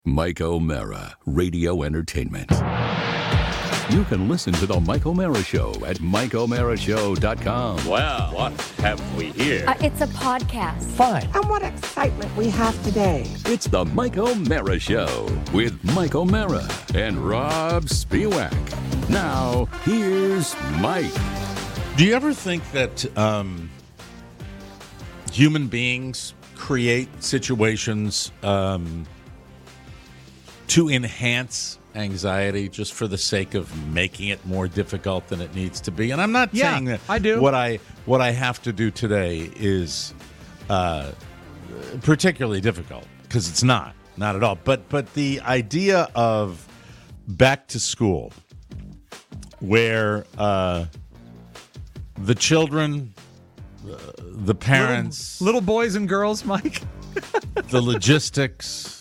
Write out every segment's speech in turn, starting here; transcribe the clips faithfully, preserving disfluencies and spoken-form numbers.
Mike O'Mara, Radio Entertainment. You can listen to The Mike O'Mara Show at mike o'mara show dot com. Well, what have we here? Uh, it's a podcast. Fine. And what excitement we have today. It's The Mike O'Mara Show with Mike O'Mara and Rob Spiewak. Now, here's Mike. Do you ever think that um, human beings create situations um, to enhance anxiety just for the sake of making it more difficult than it needs to be? And I'm not Yeah, saying that I do. what I what I have to do today is uh, particularly difficult, because it's not, not at all. But but the idea of back to school, where uh, the children, uh, the parents, Little, little boys and girls, Mike. the logistics,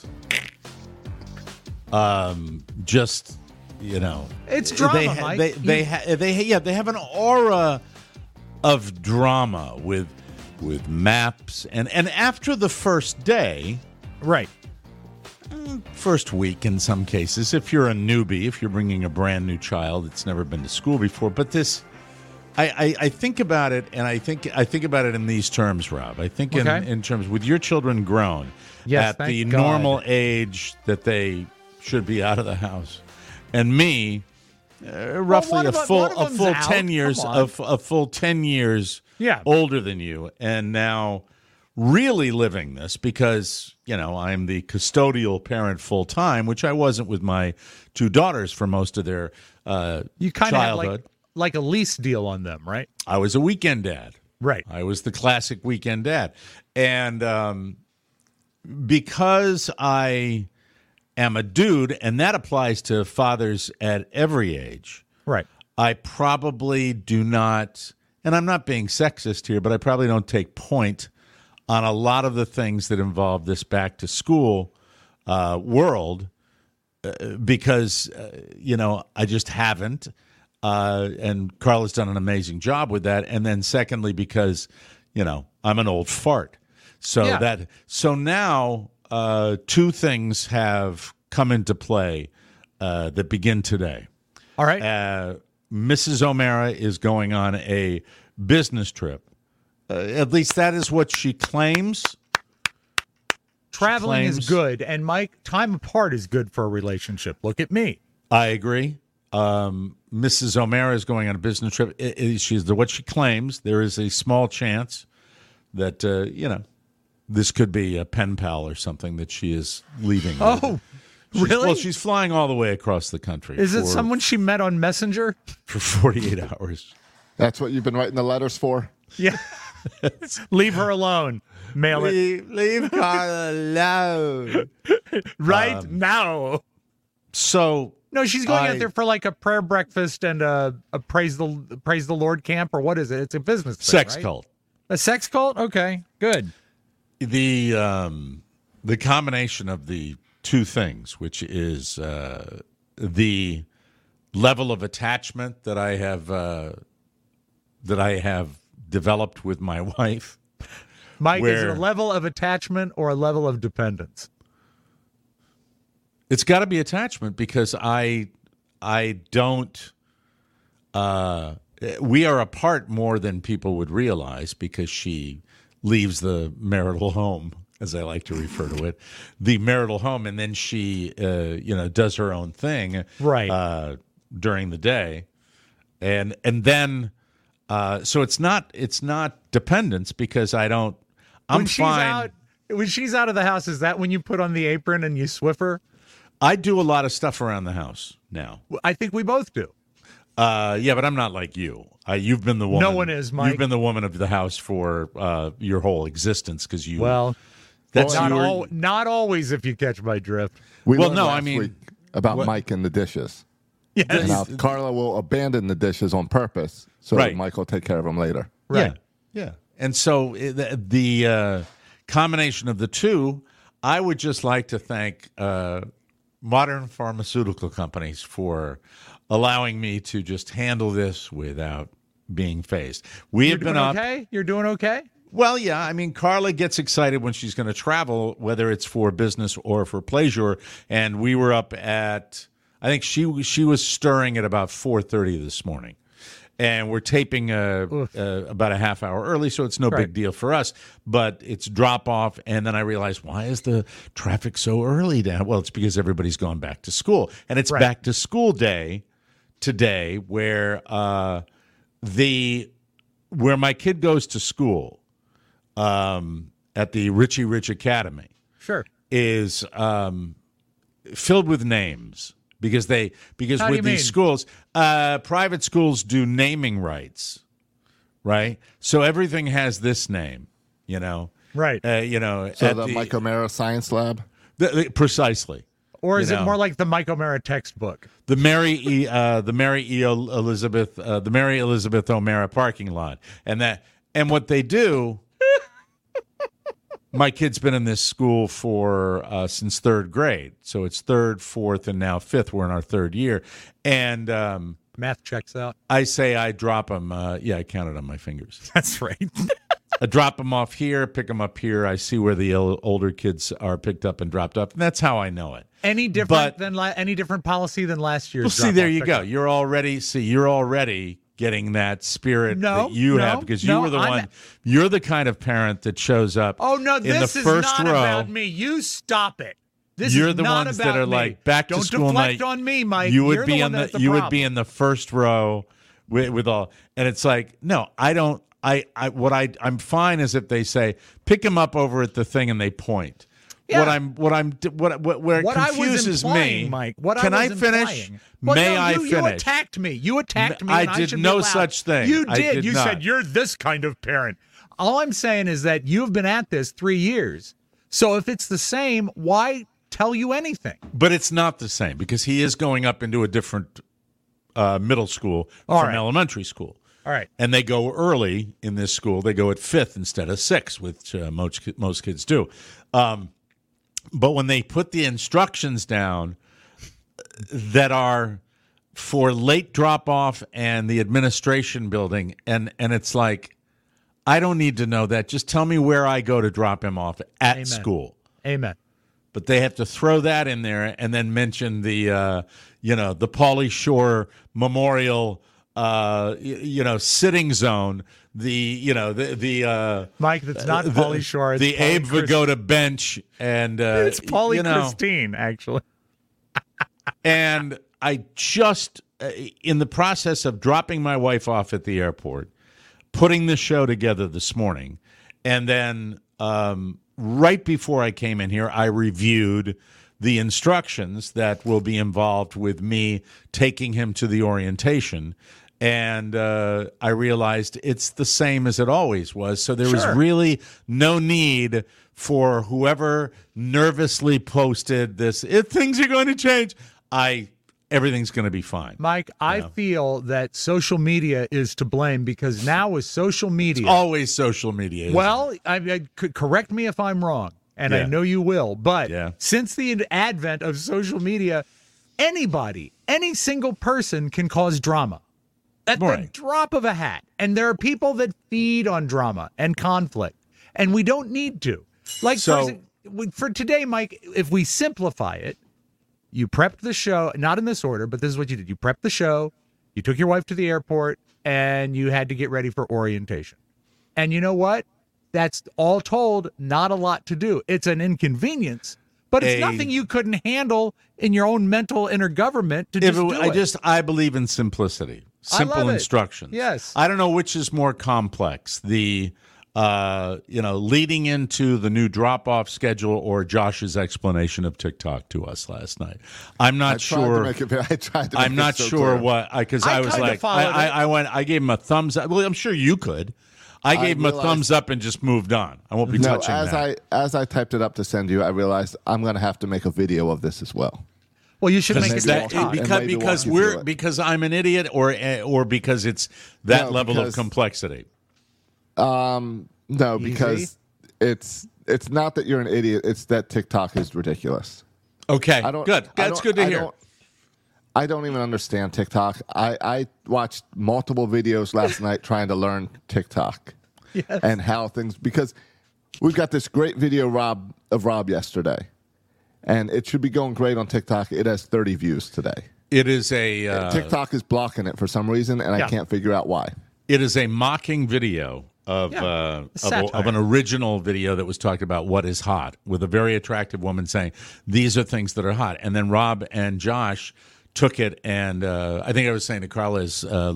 um, just, you know, It's drama, They, ha- Mike. they, they, You- ha- they, yeah, they have an aura of drama with, with maps, and and after the first day, Right. first week in some cases, if you're a newbie, if you're bringing a brand new child that's never been to school before, but this. I, I, I think about it, and I think I think about it in these terms, Rob. I think in, Okay. in terms with your children grown Yes, at thank the God. normal age that they should be out of the house, and me, uh, roughly one a of 'em- full one of a them's full out. ten years Come on. of a full ten years Yeah. older than you, and now really living this because, you know, I'm the custodial parent full time, which I wasn't with my two daughters for most of their uh, You kind of have childhood. like, like a lease deal on them, right? I was a weekend dad. Right. I was the classic weekend dad. And um, because I am a dude, and that applies to fathers at every age, Right. I probably do not, and I'm not being sexist here, but I probably don't take point on a lot of the things that involve this back to school uh, world uh, because, uh, you know, I just haven't. Uh, and Carla's done an amazing job with that. And then secondly, because, you know, I'm an old fart. So Yeah. that, so now uh, two things have come into play uh, that begin today. All right. Uh, Missus O'Mara is going on a business trip. Uh, at least that is what she claims. Traveling is claims- good, and Mike, time apart is good for a relationship. Look at me. I agree. Um, Missus O'Mara is going on a business trip. I- I- she's the, what she claims. There is a small chance that, uh, you know, this could be a pen pal or something that she is leaving. with. Oh, She's- really? Well, she's flying all the way across the country. Is it for- someone she met on Messenger? for forty-eight hours? That's what you've been writing the letters for? Yeah. Leave her alone. Mail it Leave, leave Carla alone. right Um, now. So No, she's going I- out there for like a prayer breakfast and a, a praise the praise the Lord camp, or what is it? It's a business thing, sex right? cult. A sex cult? Okay, good. The um, the combination of the two things, which is uh, the level of attachment that I have uh, that I have developed with my wife. Mike, is it Where- a level of attachment or a level of dependence? It's got to be attachment because I I don't. Uh, we are apart more than people would realize because she leaves the marital home, as I like to refer to it, the marital home, and then she, uh, you know, does her own thing, Right. uh, during the day, and and then, uh, so it's not it's not dependence because I don't. I'm when she's fine. out, when she's out of the house, is that when you put on the apron and you Swiffer? I do a lot of stuff around the house now. I think we both do. Uh, yeah, but I'm not like you. Uh, you've been the woman. No one is, Mike. You've been the woman of the house for uh, your whole existence because you. Well, that's not your, all, not always. If you catch my drift. We Well, learned no, I last mean- week about what- Mike and the dishes. Yes. And now Carla will abandon the dishes on purpose so Right. Mike will take care of them later. Right. Yeah, yeah. And so uh, the, the uh, combination of the two, I would just like to thank uh, modern pharmaceutical companies for allowing me to just handle this without being phased. We You're have been doing up. okay. You're doing okay. Well, yeah. I mean, Carla gets excited when she's going to travel, whether it's for business or for pleasure. And we were up at, I think she she was stirring at about four thirty this morning. And we're taping uh, uh, about a half hour early, so it's no Right. big deal for us. But it's drop off, and then I realized, why is the traffic so early down? Well, it's because everybody's gone back to school, and it's Right. back to school day today, where uh, the where my kid goes to school um, at the Richie Rich Academy Sure. is um, filled with names. Because they because How do with you these mean? schools, uh, private schools do naming rights, right? So everything has this name, you know, Right. Uh, you know, So at the, Mike O'Mara Science Lab. the- the- precisely Or you is it know. more like the Mike O'Mara textbook? the Mary E. Uh, the Mary E. Elizabeth uh, the Mary Elizabeth O'Mara parking lot, and that and what they do. My kid's been in this school for uh, since third grade, so it's third, fourth, and now fifth. We're in our third year, and um, Math checks out. I say I drop them. Uh, yeah, I counted on my fingers. That's right. I drop them off here, pick them up here. I see where the el- older kids are picked up and dropped off, and that's how I know it. Any different But- than la- any different policy than last year's? Well, see, drop-off there you pickup? go. You're already see. You're already getting that spirit No, that you no, have because you no, were the I'm- one. You're the kind of parent that shows up. Oh no, in this the is first not row. about me. You stop it. This You're is the not ones about that are me. like back to Don't school deflect night. on me, Mike. You would You're be the in one the, that's the you would problem. be in the first row with, with all, and it's like no, I don't. I, I what I I'm fine is if they say pick him up over at the thing and they point. Yeah. What I'm what I'm what what where it What I was confuses implying, me. Mike. What can I I was finish? implying. Well, May no, I you, You finish? attacked me. You attacked me. I and I did should be no allowed. such thing. You I did. did you not. said you're this kind of parent. All I'm saying is that you've been at this three years. So if it's the same, why tell you anything? But it's not the same because he is going up into a different uh, middle school All from right. elementary school. All right. And they go early in this school. They go at fifth instead of sixth, which uh, most most kids do. Um, but when they put the instructions down that are for late drop off and the administration building, and and it's like, I don't need to know that. Just tell me where I go to drop him off at Amen. school. Amen. But they have to throw that in there and then mention the, uh, you know, the Pauly Shore Memorial, uh, y- you know, sitting zone. The, you know, the the uh, Mike, that's not the, Pauly Shore. It's the Pauly Abe Christ- Vigoda bench, and uh, It's Pauly you know, Christine, actually. and I just, uh, in the process of dropping my wife off at the airport, putting the show together this morning, and then um, right before I came in here, I reviewed the instructions that will be involved with me taking him to the orientation. And uh, I realized it's the same as it always was. So there was Sure. really no need for whoever nervously posted this, if things are going to change. I everything's going to be fine. Mike, I feel that social media is to blame because now with social media, Always social media. isn't it? well, I, I could correct me if I'm wrong, and I Yeah. know you will. But Yeah. since the advent of social media, anybody, any single person can cause drama at the Right. drop of a hat. And there are people that feed on drama and conflict, and we don't need to. Like So- for, exa- for today, Mike, if we simplify it, you prepped the show, not in this order, but this is what you did. You prepped the show, you took your wife to the airport, and you had to get ready for orientation. And you know what? That's all told, not a lot to do. It's an inconvenience, but it's A- nothing you couldn't handle in your own mental inner government to If just it- do I it. just I believe in simplicity, I simple love it. instructions. Yes. I don't know which is more complex, the uh, you know leading into the new drop off schedule or Josh's explanation of TikTok to us last night. I'm not I tried sure. To make it, I tried to make I'm it not so sure clear. what because I I, was kinda like I, followed I, it. I went I gave him a thumbs up. Well, I'm sure you could. I gave him a realized- thumbs up and just moved on. I won't be No, touching as that. I as I typed it up to send you, I realized I'm going to have to make a video of this as well. well, you should make Because it maybe that- walk- TikTok. and because maybe walk because you we're through it. because I'm an idiot or eh, or because it's that No, level of because- complexity. No, because it's it's not that you're an idiot. It's that TikTok is ridiculous. Okay, I don't. good. I That's don't- good to I hear. Don't, I don't even understand TikTok. I, I watched multiple videos last night trying to learn TikTok. Yes. and how things, because we've got this great video Rob of Rob yesterday, and it should be going great on TikTok. It has thirty views today. It is a uh, TikTok is blocking it for some reason, and Yeah. I can't figure out why. It is a mocking video of Yeah, uh, of, satire. a, of an original video that was talked about what is hot, with a very attractive woman saying these are things that are hot, and then Rob and Josh took it, and uh, I think I was saying to Carlos uh,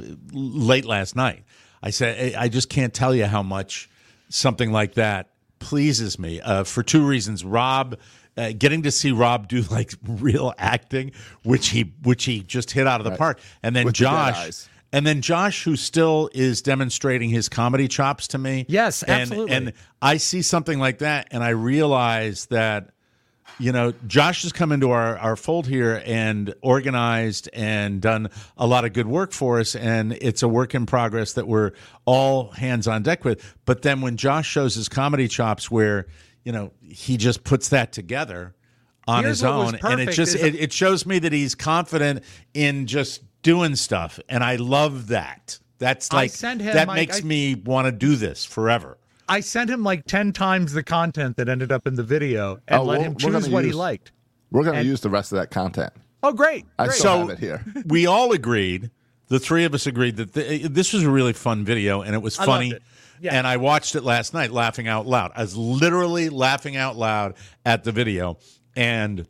late last night. I said I just can't tell you how much something like that pleases me uh, for two reasons. Rob. Uh, getting to see Rob do like real acting, which he which he just hit out of the Right. park, and then With the dead Josh, eyes. and then Josh, who still is demonstrating his comedy chops to me. Yes, and, absolutely. And I see something like that, and I realize that, you know, Josh has come into our, our fold here and organized and done a lot of good work for us, and it's a work in progress that we're all hands on deck with. But then when Josh shows his comedy chops where, you know, he just puts that together on Here's his what was own, and it perfect just is- it, it shows me that he's confident in just doing stuff, and I love that. That's I like sent him, that Mike, makes I- me want to do this forever. I sent him like ten times the content that ended up in the video and Oh, let we're- him we're choose gonna what he use- liked. We're going to And- use the rest of that content. Oh, great. I great. still So have it here. we all agreed, the three of us agreed that the, this was a really fun video, and it was I funny. loved it. Yeah. And I watched it last night laughing out loud. I was literally laughing out loud at the video. And,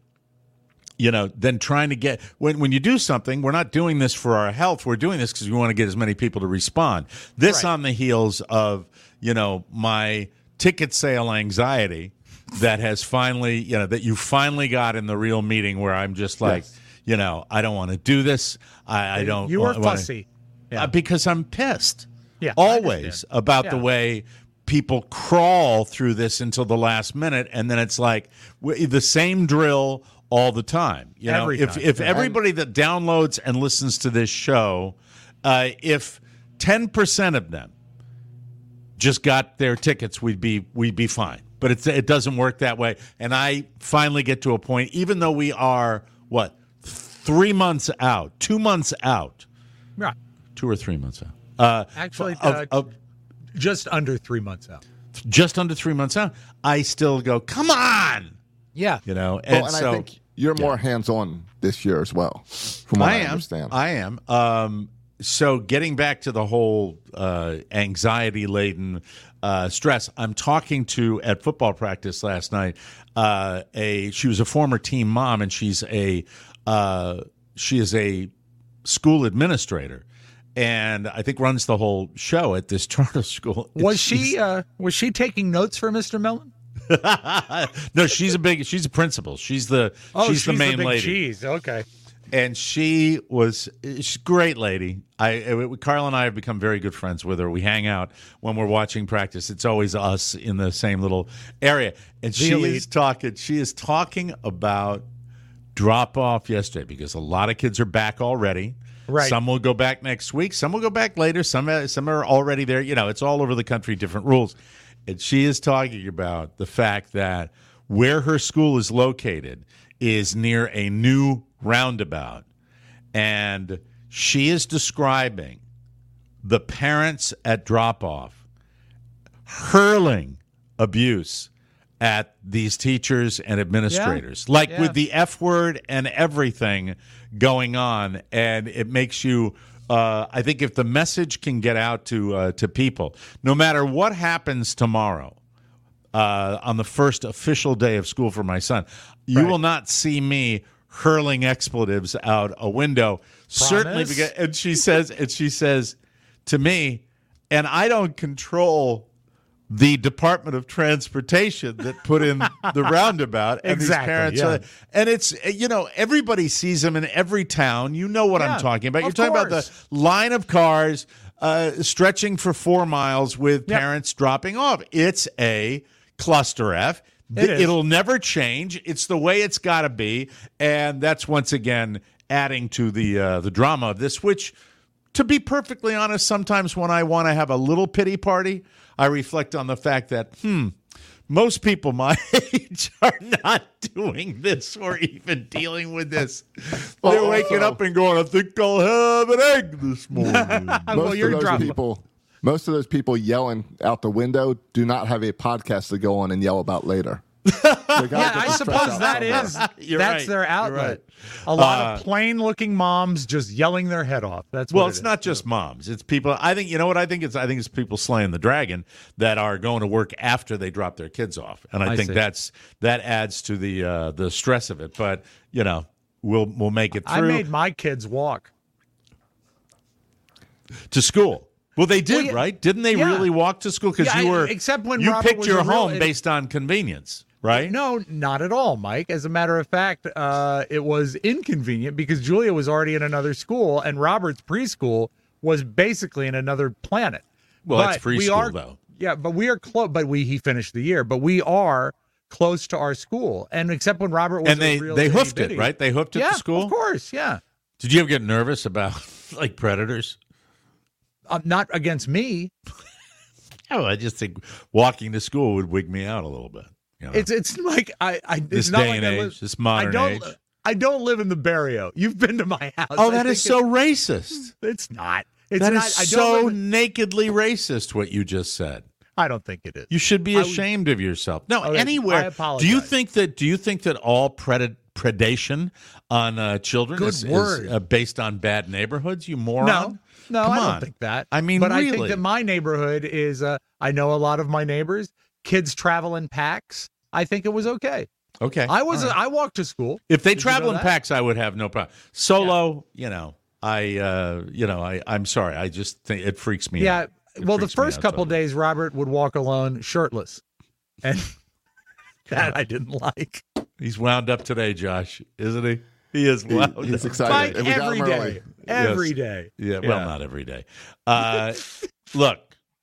you know, then trying to get, when, when you do something, we're not doing this for our health. We're doing this because we want to get as many people to respond. This Right. on the heels of, you know, my ticket sale anxiety that has finally, you know, that you finally got in the real meeting where I'm just like, Yes. you know, I don't want to do this. I, I don't. You were wa- wanna- fussy. Yeah. uh, because I'm pissed. Yeah, I always understand. about the Yeah. way people crawl through this until the last minute, and then it's like w- the same drill all the time. You know, Every if time. if everybody that downloads and listens to this show, uh, if ten percent of them just got their tickets, we'd be we'd be fine. But it's, it doesn't work that way. And I finally get to a point, even though we are what three months out, two months out, Right. two or three months out. Uh, Actually, of- uh, of- just under three months out. just under three months out, I still go, come on, Yeah. you know. And, Well, and so I think you're more hands-on this year as well, from what I, I am. understand. I am. Um, so getting back to the whole uh, anxiety-laden uh, stress, I'm talking to at football practice last night. Uh, a she was a former team mom, and she's a uh, she is a school administrator, and I think runs the whole show at this charter school. Was She's- she uh, was she taking notes for Mister Mellon? no, she's a big. She's a principal. She's the. Oh, she's, the main big lady. cheese. Okay. And she was she's a great lady. I it, Carl and I have become very good friends with her. We hang out when we're watching practice. It's always us in the same little area. And she elite. is talking. She is talking about drop off yesterday because a lot of kids are back already. Right. Some will go back next week. Some will go back later. Some uh, some are already there. You know, it's all over the country, different rules. And she is talking about the fact that where her school is located is near a new roundabout. And she is describing the parents at drop-off hurling abuse at these teachers and administrators, like Yeah. with the F word and everything going on. And it makes you, uh, I think if the message can get out to uh, to people, no matter what happens tomorrow, uh, on the first official day of school for my son, you Right. will not see me hurling expletives out a window. Certainly, because, and she says, and she says to me, and I don't control the Department of Transportation that put in the roundabout, and Exactly, these parents, yeah. are, and it's you know everybody sees them in every town. You know what Yeah, I'm talking about. You're of talking about course. the line of cars uh, stretching for four miles with Yep. parents dropping off. It's a cluster F. It is. It'll never change. It's the way it's got to be, and that's once again adding to the uh, the drama of this. Which, to be perfectly honest, sometimes when I want to have a little pity party, I reflect on the fact that hmm, most people my age are not doing this or even dealing with this. They're Well, waking also- up and going, "I think I'll have an egg this morning." Most well, you're of those dropping. people, Most of those people yelling out the window do not have a podcast to go on and yell about later. Yeah, I suppose that is that's right. their outlet. Right. A lot Uh, of plain-looking moms just yelling their head off. That's Well, what it's it not is. just moms. It's people. I think you know what I think. It's I think it's people slaying the dragon that are going to work after they drop their kids off, and I, I think see. that's that adds to the uh, the stress of it. But you know, we'll we'll make it I through made my kids walk. to school. Well, they did, Well, yeah. right? Didn't they Yeah. really walk to school? Because Yeah, you I- were except when you Robert picked was your a real- home based on convenience, right? No, not at all, Mike. As a matter of fact, uh, it was inconvenient because Julia was already in another school, and Robert's preschool was basically in another planet. Well, that's But we preschool, are- though. Yeah, but we are close. But we he finished the year, but we are close to our school, and except when Robert was And they a real they hoofed itty-bitty- it, right? They hoofed it Yeah, to school. of course, yeah. Did you ever get nervous about like predators? Uh, not against me. Oh, I just think walking to school would wig me out a little bit. You know? It's it's like I. I it's This not day like and I age, live, this modern I don't, age. I don't live in the barrio. You've been to my house. Oh, I that is think so racist. It's, it's not. It's That is not. I don't so live in- nakedly racist what you just said. I don't think it is. You should be I would- ashamed of yourself. No, Okay, I anywhere. apologize. Do you think that? Do you think that all pred- predation on uh, children Good is, is, word. uh, based on bad neighborhoods? You moron. No, no, Come I on. don't think that. I mean, but I really. think that my neighborhood is. Uh, I know a lot of my neighbors. Kids travel in packs. I think it was okay. Okay. I was. All right. I walked to school. If they Did you travel know in that? packs, I would have no problem. Solo, you know, I, uh, you know, I, I'm sorry. I just think it freaks me Yeah. out. It Well, the freaks me first out couple totally. days, Robert would walk alone, shirtless, and that I didn't like. He's wound up today, Josh, isn't he? He is He- wound he's up. excited. Mike, And we got every him day, early. every Yes. day. Yeah, well, not every day. Uh, look,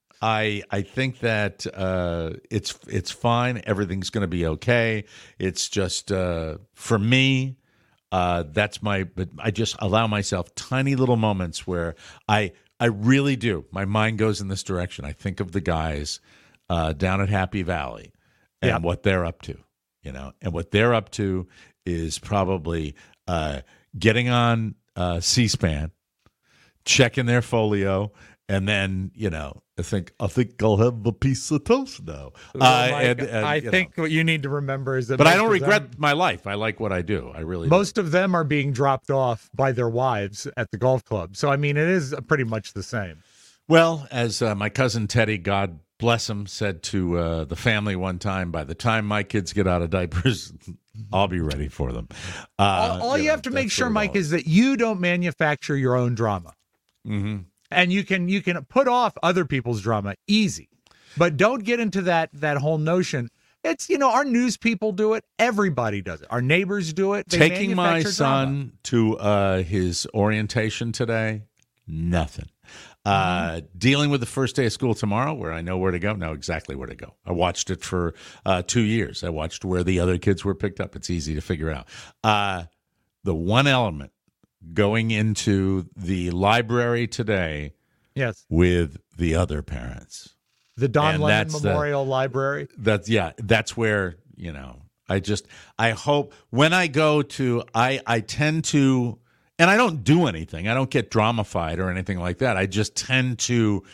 I I think that uh, it's it's fine. Everything's going to be okay. It's just uh, for me. Uh, that's my. But I just allow myself tiny little moments where I I really do. My mind goes in this direction. I think of the guys uh, down at Happy Valley and Yeah. what they're up to. You know, and what they're up to is probably uh, getting on uh, C-SPAN, checking their folio, and then you know, I think I think I'll have a piece of toast now. Well, Uh, Mike, and- and, I you know. think what you need to remember is that. but I most don't of regret them- my life. I like what I do. I really do. Most of them are being dropped off by their wives at the golf club. So I mean, it is pretty much the same. Well, as uh, my cousin Teddy, God bless him, said to uh, the family one time, by the time my kids get out of diapers, I'll be ready for them. Uh, all all you, know, have to make that's sure, what it Mike, all is that you don't manufacture your own drama, Mm-hmm. and you can you can put off other people's drama easy, but don't get into that that whole notion. It's you know our news people do it. Everybody does it. Our neighbors do it. They Taking my manufacture drama. son to uh, his orientation today, nothing. Uh, dealing with the first day of school tomorrow, where I know where to go, know exactly where to go. I watched it for uh, two years. I watched where the other kids were picked up. It's easy to figure out. Uh, the one element going into the library today Yes, with the other parents. the Don And Lemon that's the- Memorial Library. That's yeah. That's where you know. I just I hope when I go to I I tend to and I don't do anything. I don't get dramified or anything like that. I just tend to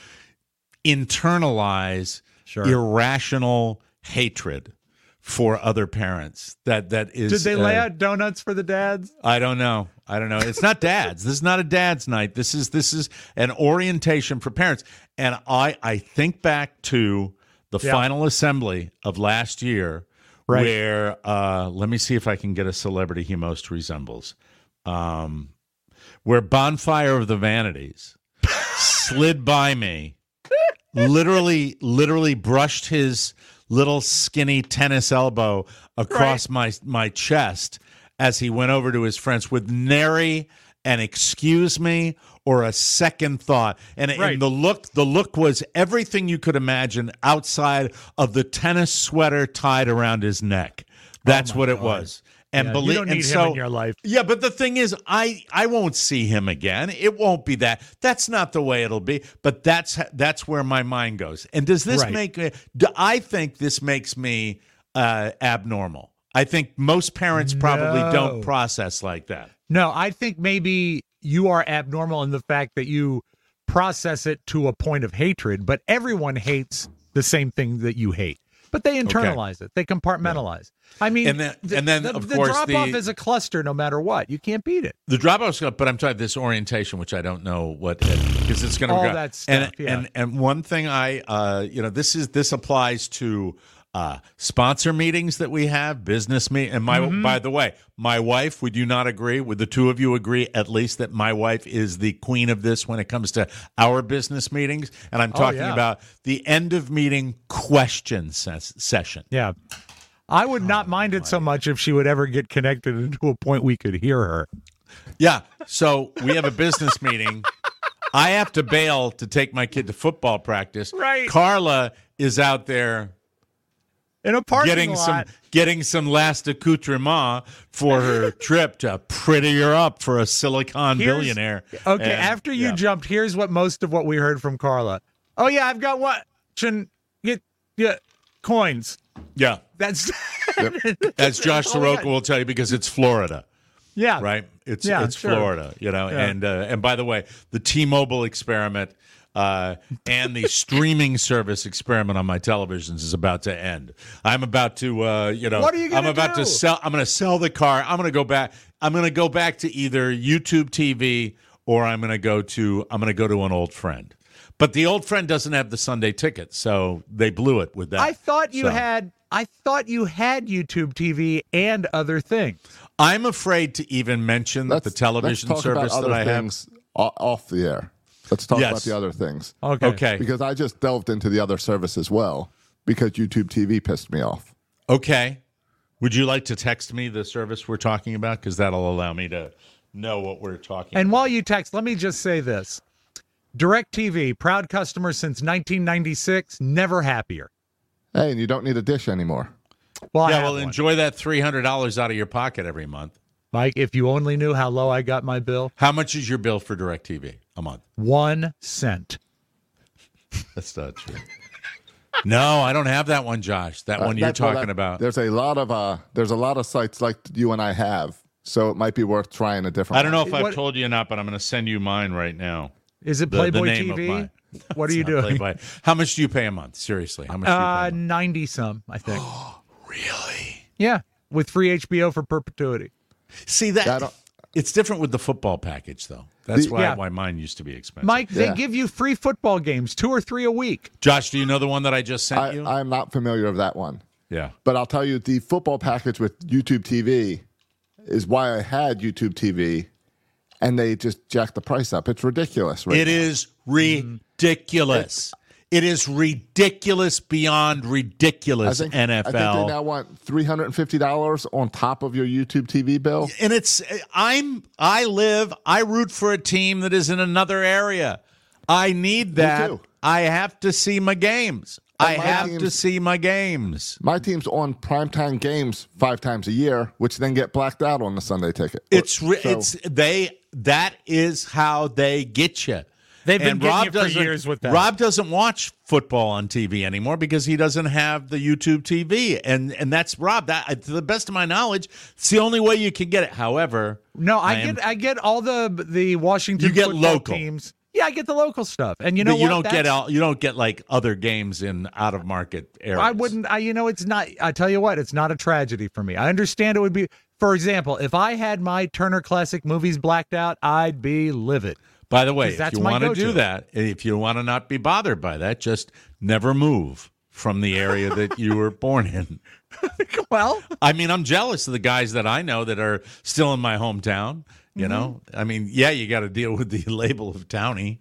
internalize Sure. irrational hatred for other parents. That that is. Did they lay uh, out donuts for the dads? I don't know. I don't know. It's not dads. This is not a dad's night. This is this is an orientation for parents. And I I think back to the Yeah. final assembly of last year, Right. where uh, let me see if I can get a celebrity he most resembles. Um, where Bonfire of the Vanities slid by me, literally, literally brushed his little skinny tennis elbow across my my chest as he went over to his friends with nary an excuse me or a second thought. And, Right. and the look the look was everything you could imagine outside of the tennis sweater tied around his neck. That's Oh my what it God. was. And Yeah, believe you don't and need so, him in your life. yeah, but the thing is, I I won't see him again. It won't be that. That's not the way it'll be. But that's that's where my mind goes. And does this Right. make me? Do I think this makes me uh, abnormal? I think most parents probably No. don't process like that. No, I think maybe you are abnormal in the fact that you process it to a point of hatred, but everyone hates the same thing that you hate. But they internalize it. They compartmentalize. I mean, And then- and then, the, of the course, drop-off the- is a cluster no matter what. You can't beat it. The drop off, but I'm talking this orientation, which I don't know what because it's going to All go. that stuff, And, yeah. and and one thing I, uh, you know, this is this applies to uh, sponsor meetings that we have, business meet. And my, Mm-hmm. by the way, my wife. Would you not agree? Would the two of you agree at least that my wife is the queen of this when it comes to our business meetings? And I'm talking Oh, yeah. about the end of meeting question ses- session. Yeah. I would not mind it so much if she would ever get connected into a point we could hear her. Yeah. So we have a business meeting. I have to bail to take my kid to football practice. Right. Carla is out there In a parking getting some lot. getting some last accoutrement for her trip to pretty her up for a Silicon Here's- billionaire. Okay, And, after you yeah. jumped, here's what most of what we heard from Carla. Oh yeah, I've got what? Chin- Get yeah, coins. Yeah. That's As Josh Oh, yeah. Soroka will tell you because it's Florida. yeah. Right? It's Yeah, it's sure. Florida, you know. Yeah. And uh, and by the way, the T-Mobile experiment uh, and the streaming service experiment on my televisions is about to end. I'm about to, uh, you know, What are you I'm gonna about do? to sell. I'm going to sell the car. I'm going to go back. I'm going to go back to either YouTube T V or I'm going to go to I'm going to go to an old friend. But the old friend doesn't have the Sunday ticket, so they blew it with that. I thought you So, had I thought you had YouTube T V and other things. I'm afraid to even mention Let's, the television let's talk service about that other I have. things o- off the air. Let's talk Yes. about the other things. Okay. Okay. Because I just delved into the other service as well because YouTube T V pissed me off. Okay. Would you like to text me the service we're talking about? Because that'll allow me to know what we're talking And about. while you text, let me just say this. DirecTV, proud customer since nineteen ninety-six, never happier. Hey, and you don't need a dish anymore. Well, I Yeah, have well, one. enjoy that three hundred dollars out of your pocket every month. Mike, if you only knew how low I got my bill, How much is your bill for DirecTV a month? one cent. That's not true. No, I don't have that one, Josh. That one Uh, you're that- well, talking that- about. There's a lot of uh, there's a lot of sites like you and I have, so it might be worth trying a different. I don't know if I've What- told you or not, but I'm going to send you mine right now. Is it The- the Playboy name of T V? mine. What are you It's not doing? Playboy. How much do you pay a month? Seriously, how much do you pay Uh, a month? ninety some, I think. Really? Yeah, with free H B O for perpetuity. See that? That- it's different with the football package, though. That's The- why Yeah. why mine used to be expensive. Mike, they Yeah. give you free football games, two or three a week. Josh, do you know the one that I just sent I, you? I'm not familiar with that one, yeah. but I'll tell you the football package with YouTube T V is why I had YouTube T V, and they just jacked the price up. It's ridiculous. Right It now. is ridiculous. It is ridiculous beyond I ridiculous, think, N F L. I think they now want three hundred and fifty dollars on top of your YouTube T V bill. and it's I'm I live I root for a team that is in another area. I need that. too. I have to see my games. I my have to team's- see my games. My team's on primetime games five times a year, which then get blacked out on the Sunday ticket. It's re- So- it's they that is how they get you. They've been And getting Rob you for doesn't- years with that. Rob doesn't watch football on T V anymore because he doesn't have the YouTube T V, and and that's Rob. That to the best of my knowledge, it's the only way you can get it. However, No, I, I am- get I get all the the Washington You get football local. teams. Yeah, I get the local stuff, and you know but you what? don't get That's- out. You don't get like other games in out of market areas. I wouldn't. I you know, it's not. I tell you what, it's not a tragedy for me. I understand it would be. For example, if I had my Turner Classic Movies blacked out, I'd be livid. By the way, 'Cause if that's you my want to go-to. do that, if you want to not be bothered by that, just never move from the area that you were born in. Well, I mean, I'm jealous of the guys that I know that are still in my hometown. You Mm-hmm. know, I mean, yeah, you got to deal with the label of townie.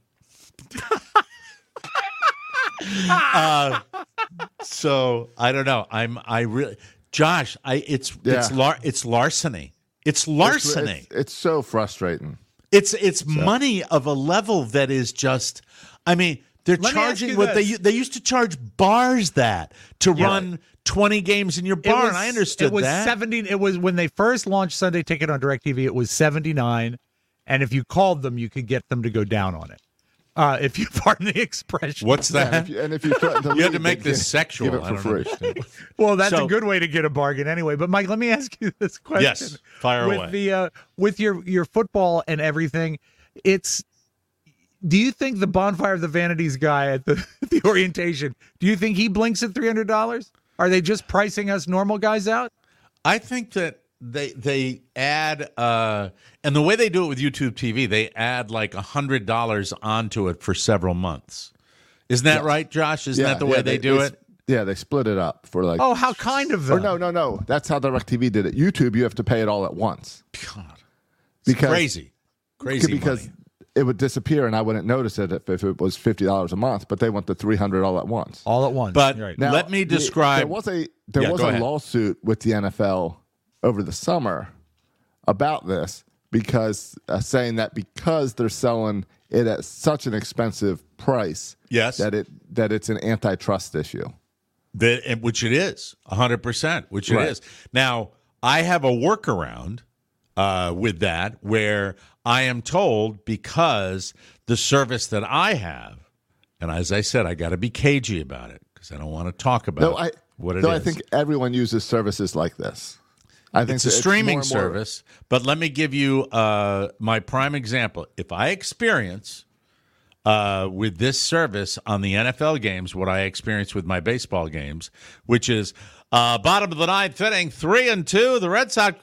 uh, so I don't know. I'm I really Josh. I it's it's Yeah. lar- it's larceny. It's It's, larceny. it's, it's so frustrating. It's it's money of a level that is just. I mean, they're Let me ask charging you what this. they they used to charge bars that to run twenty games in your it bar, was, and I understood it was that. seventy. It was when they first launched Sunday Ticket on DirecTV. It was seventy nine, and if you called them, you could get them to go down on it. Uh, if you pardon the expression. What's Yeah, that? and, if you, and if you threaten to You had leave, to make they this give- sexual. Give it I for don't free. understand. Well, that's So- a good way to get a bargain anyway. But Mike, let me ask you this question. Yes, fire with away. The, uh, with your, your football and everything, it's do you think the Bonfire of the Vanities guy at the the orientation, do you think he blinks at three hundred dollars? Are they just pricing us normal guys out? I think that they they add, uh, and the way they do it with YouTube T V, they add like one hundred dollars onto it for several months. Isn't that Yes. right, Josh? Isn't Yeah, that the way yeah, they, do they, it? Yeah, they split it up for like. Oh, how kind of them. Or no, no, no. That's how DirecTV did it. YouTube, you have to pay it all at once. God, it's Because- crazy, crazy because money. it would disappear and I wouldn't notice it if, if it was fifty dollars a month, but they want the three hundred all at once. All at once. But Right. Now, let me the- describe. There was a there Yeah, was go a ahead. lawsuit with the N F L over the summer about this because uh, saying that because they're selling it at such an expensive price, Yes. that it that it's an antitrust issue. That, and- which it is, one hundred percent, which it Right. is. Now, I have a workaround uh, with that where I am told because the service that I have, and as I said, I got to be cagey about it because I don't want to talk about No, I what it no, is. I think everyone uses services like this. I think It's a that streaming more and more- service, but let me give you uh, my prime example. If I experience uh, with this service on the N F L games what I experience with my baseball games, which is uh, bottom of the ninth inning, three and two, the Red Sox.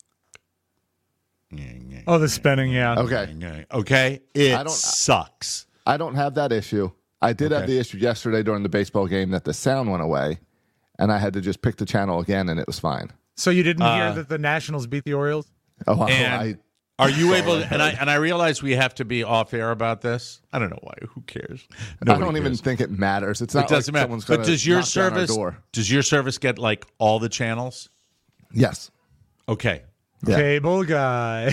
Oh, the spinning, yeah. Okay, Okay, it I don't- sucks. I don't have that issue. I did have Okay. the issue yesterday during the baseball game that the sound went away, and I had to just pick the channel again, and it was fine. So you didn't Uh, hear that the Nationals beat the Orioles? Oh, I, And are you able? To, and I and I realize we have to be off air about this. I don't know why. Who cares? I Nobody don't even cares. think it matters. It's not It doesn't like matter. someone's But gonna does your knock down our service door. does your service get like all the channels? Yes. Okay, Yeah. Cable guy.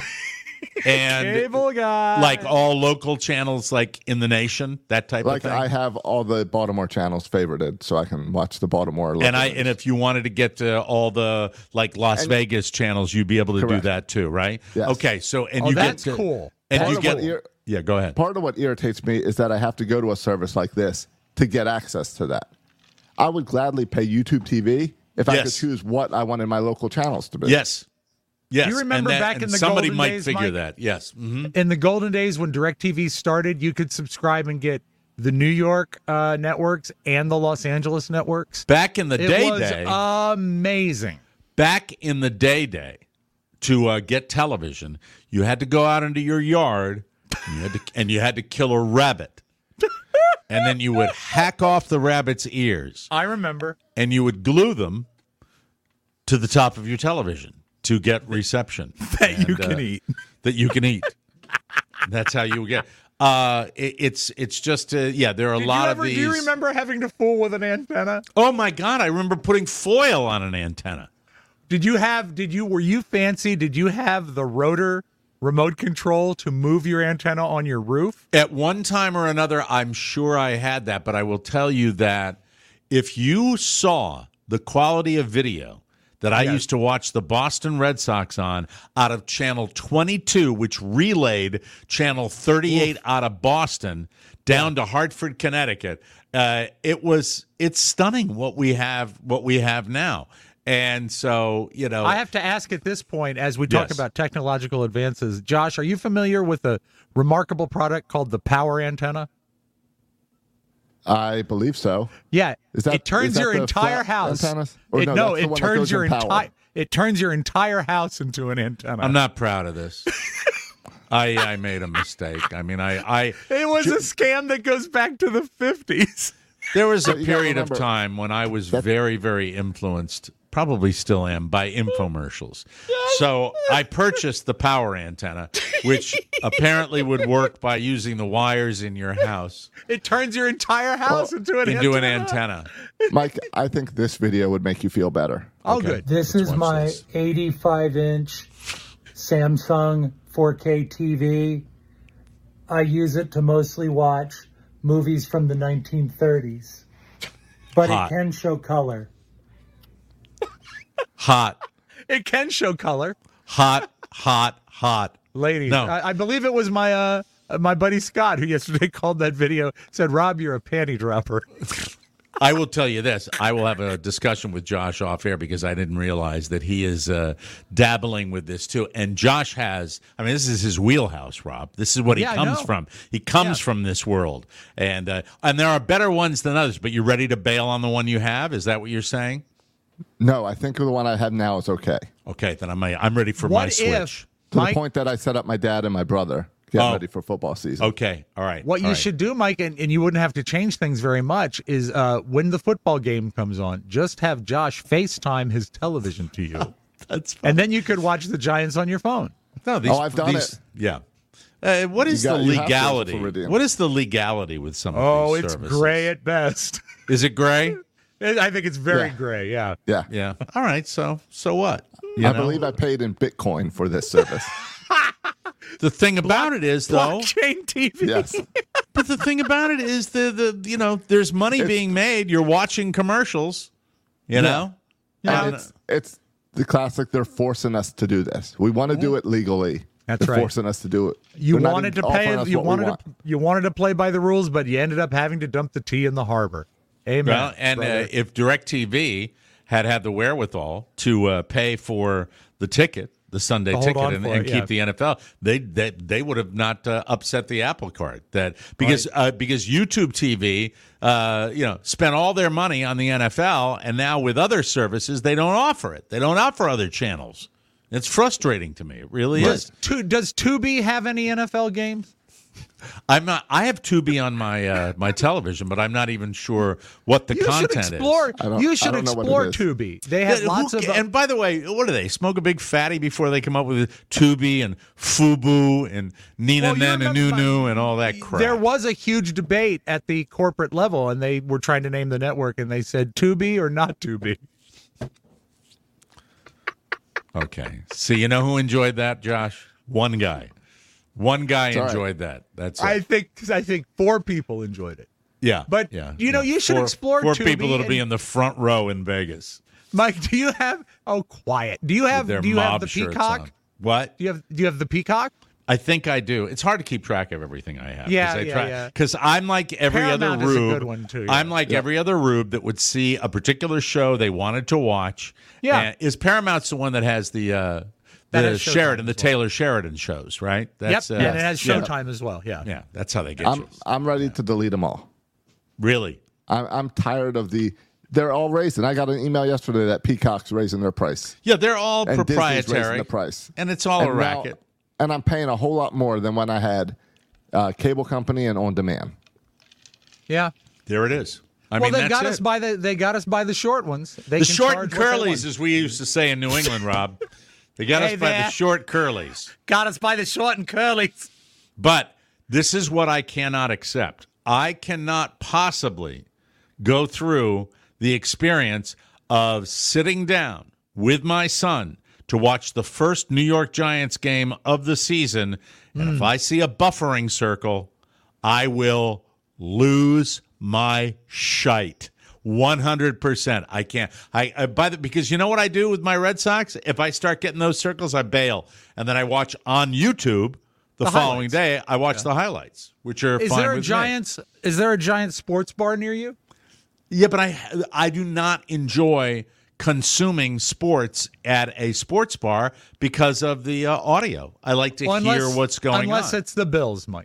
and Cable guy. like all local channels, like in the nation, that type Like of thing. I have all the Baltimore channels favorited, so I can watch the Baltimore. and I local and news. if you wanted to get to all the like Las And- Vegas channels, you'd be able to do Correct. that too, right? Yes. Okay, so and Oh, you that's get to, cool. And Part you of get what ir- yeah, go ahead. part of what irritates me is that I have to go to a service like this to get access to that. I would gladly pay YouTube T V if I could Yes. choose what I wanted my local channels to be. Yes, yes. Do you remember and that- back and in the somebody golden might days, figure Mike? that. Yes. hmm In the golden days when DirecTV started, you could subscribe and get the New York uh, networks and the Los Angeles networks. Back in the It day was day, amazing. back in the day day, to uh, get television, you had to go out into your yard and you had to, and you had to kill a rabbit. And then you would hack off the rabbit's ears I remember. and you would glue them to the top of your television to get reception. That you And, can uh, eat. That you can eat. That's how you get. Uh, it, it's it's just uh, yeah. There are a Did lot you ever, of these. Do you remember having to fool with an antenna? Oh my God! I remember putting foil on an antenna. Did you have, did you, were you fancy? Did you have the rotor remote control to move your antenna on your roof? At one time or another, I'm sure I had that, but I will tell you that if you saw the quality of video that I Yeah. used to watch the Boston Red Sox on out of channel twenty-two, which relayed channel thirty-eight out of Boston down to Hartford, Connecticut, uh, it was it's stunning what we have what we have now. And so, you know, I have to ask at this point, as we talk Yes. about technological advances, Josh, are you familiar with a remarkable product called the power antenna? I believe so. Yeah, Is that- it turns is that your the entire flat house. antennas? Or It, no, no, that's the it one that turns goes your in power. entire it turns your entire house into an antenna. I'm not proud of this. I I made a mistake. I mean, I I It was a scam that goes back to the fifties. There was a But you gotta period of remember- time when I was That- very, very influenced, probably still am, by infomercials. So I purchased the power antenna, which apparently would work by using the wires in your house It turns your entire house Well, into an into an antenna. antenna. Mike, I think this video would make you feel better. Oh, Okay. good. This Let's is watch my this. eighty-five inch Samsung four K T V. I use it to mostly watch movies from the nineteen thirties, but Hot. it can show color. Hot, It can show color, hot, hot, hot. ladies. No. I, I believe it was my uh my buddy Scott who yesterday called that video. Said, "Rob, you're a panty dropper." I will tell you this. I will have a discussion with Josh off air because I didn't realize that he is uh, dabbling with this too. And Josh has, I mean, this is his wheelhouse, Rob. This is what he Yeah, I comes know. from. He comes Yeah. from this world. And uh, and there are better ones than others, but you're ready to bail on the one you have? Is that what you're saying? No, I think the one I have now is okay. Okay, then I'm I'm ready for What my switch. if, To Mike, the point that I set up my dad and my brother getting Oh. ready for football season. Okay, all right. what all you right. should do, Mike, and, and you wouldn't have to change things very much, is uh, when the football game comes on, just have Josh FaceTime his television to you. That's fine. And then you could watch the Giants on your phone. No, these, Oh, I've done these, it. Yeah. Uh, what is got- the you have to legality? for Iridium. What is the legality with some of Oh, these it's services? gray at best. Is it gray? I think it's very Yeah. gray, yeah. Yeah. Yeah. All right. So so what? You I know? believe I paid in Bitcoin for this service. The thing about it is, though, Blockchain T V. Yes. but the thing about it is, the the you know, there's money It's- being made. You're watching commercials. You know. And And- it's it's the classic. They're forcing us to do this. We want to do it legally. That's they're right. forcing us to do it. You They're not wanted to even pay offering us you what we wanted want. to you wanted to play by the rules, but you ended up having to dump the tea in the harbor. Amen. Well, and uh, if DirecTV had had the wherewithal to uh, pay for the ticket, the Sunday Hold ticket, on and, for and it, keep yeah. the N F L, they they, they would have not uh, upset the apple cart. That because uh, because YouTube T V, uh, you know, spent all their money on the N F L, and now with other services, they don't offer it. They don't offer other channels. It's frustrating to me. It really is. Does, Tu- does Tubi have any N F L games? I'm not. I have Tubi on my uh, my television, but I'm not even sure what the You should content explore. is. I don't- You I should don't know what explore it is. Tubi. They have Yeah, lots who of. ca- and by the way, what do they smoke a big fatty before they come up with Tubi and Fubu and Nina Well, you Nana remember Nunu my- and all that crap? There was a huge debate at the corporate level, and they were trying to name the network, and they said Tubi or not Tubi. Okay, so you know who enjoyed that, Josh? One guy. One guy all right. enjoyed that. That's it. I think I think four people enjoyed it. yeah, but, yeah, you know, yeah. you should Four- explore Four Tubi people that'll be and- in the front row in Vegas. Mike, do you have? Oh, quiet. Do you have? with their Do you have mob the shirts Peacock? on. What? Do you have? Do you have the Peacock? I think I do. It's hard to keep track of everything I have. Yeah, I yeah, try, yeah. Because I'm like every Paramount other is a rube. good one, too, yeah. I'm like every other rube that would see a particular show they wanted to watch. Yeah. And is Paramount's the one that has the uh, That the has Showtime Sheridan, the as well. Taylor Sheridan shows, right? That's, yep, uh, and it has yeah. Showtime as well. Yeah. Yeah, that's how they get I'm you. I'm ready to delete them all. Really? I'm I'm tired of the. They're all raising. I got an email yesterday that Peacock's raising their price. Yeah, they're all And Disney's raising proprietary. the price. And it's all And a now- racket. and I'm paying a whole lot more than when I had uh, cable company and on demand. Yeah. There it is. I well, mean, they that's got it. us by the. They got us by the short ones. They the can short and charge what they curlies, want. as we used to say in New England, Rob. They got Hey us by there. the short curlies. Got us by the short and curlies. But this is what I cannot accept. I cannot possibly go through the experience of sitting down with my son to watch the first New York Giants game of the season. And Hmm. if I see a buffering circle, I will lose my shite. one hundred percent. I can't. I, I by the because you know what I do with my Red Sox? If I start getting those circles, I bail. And then I watch on YouTube the, The following highlights. day, I watch the highlights, which are Is fine there a with me. Giants? Is there a Giants sports bar near you? Yeah, but I I do not enjoy consuming sports at a sports bar because of the uh, audio. I like to Well, hear unless- what's going unless on. it's the Bills, Mike.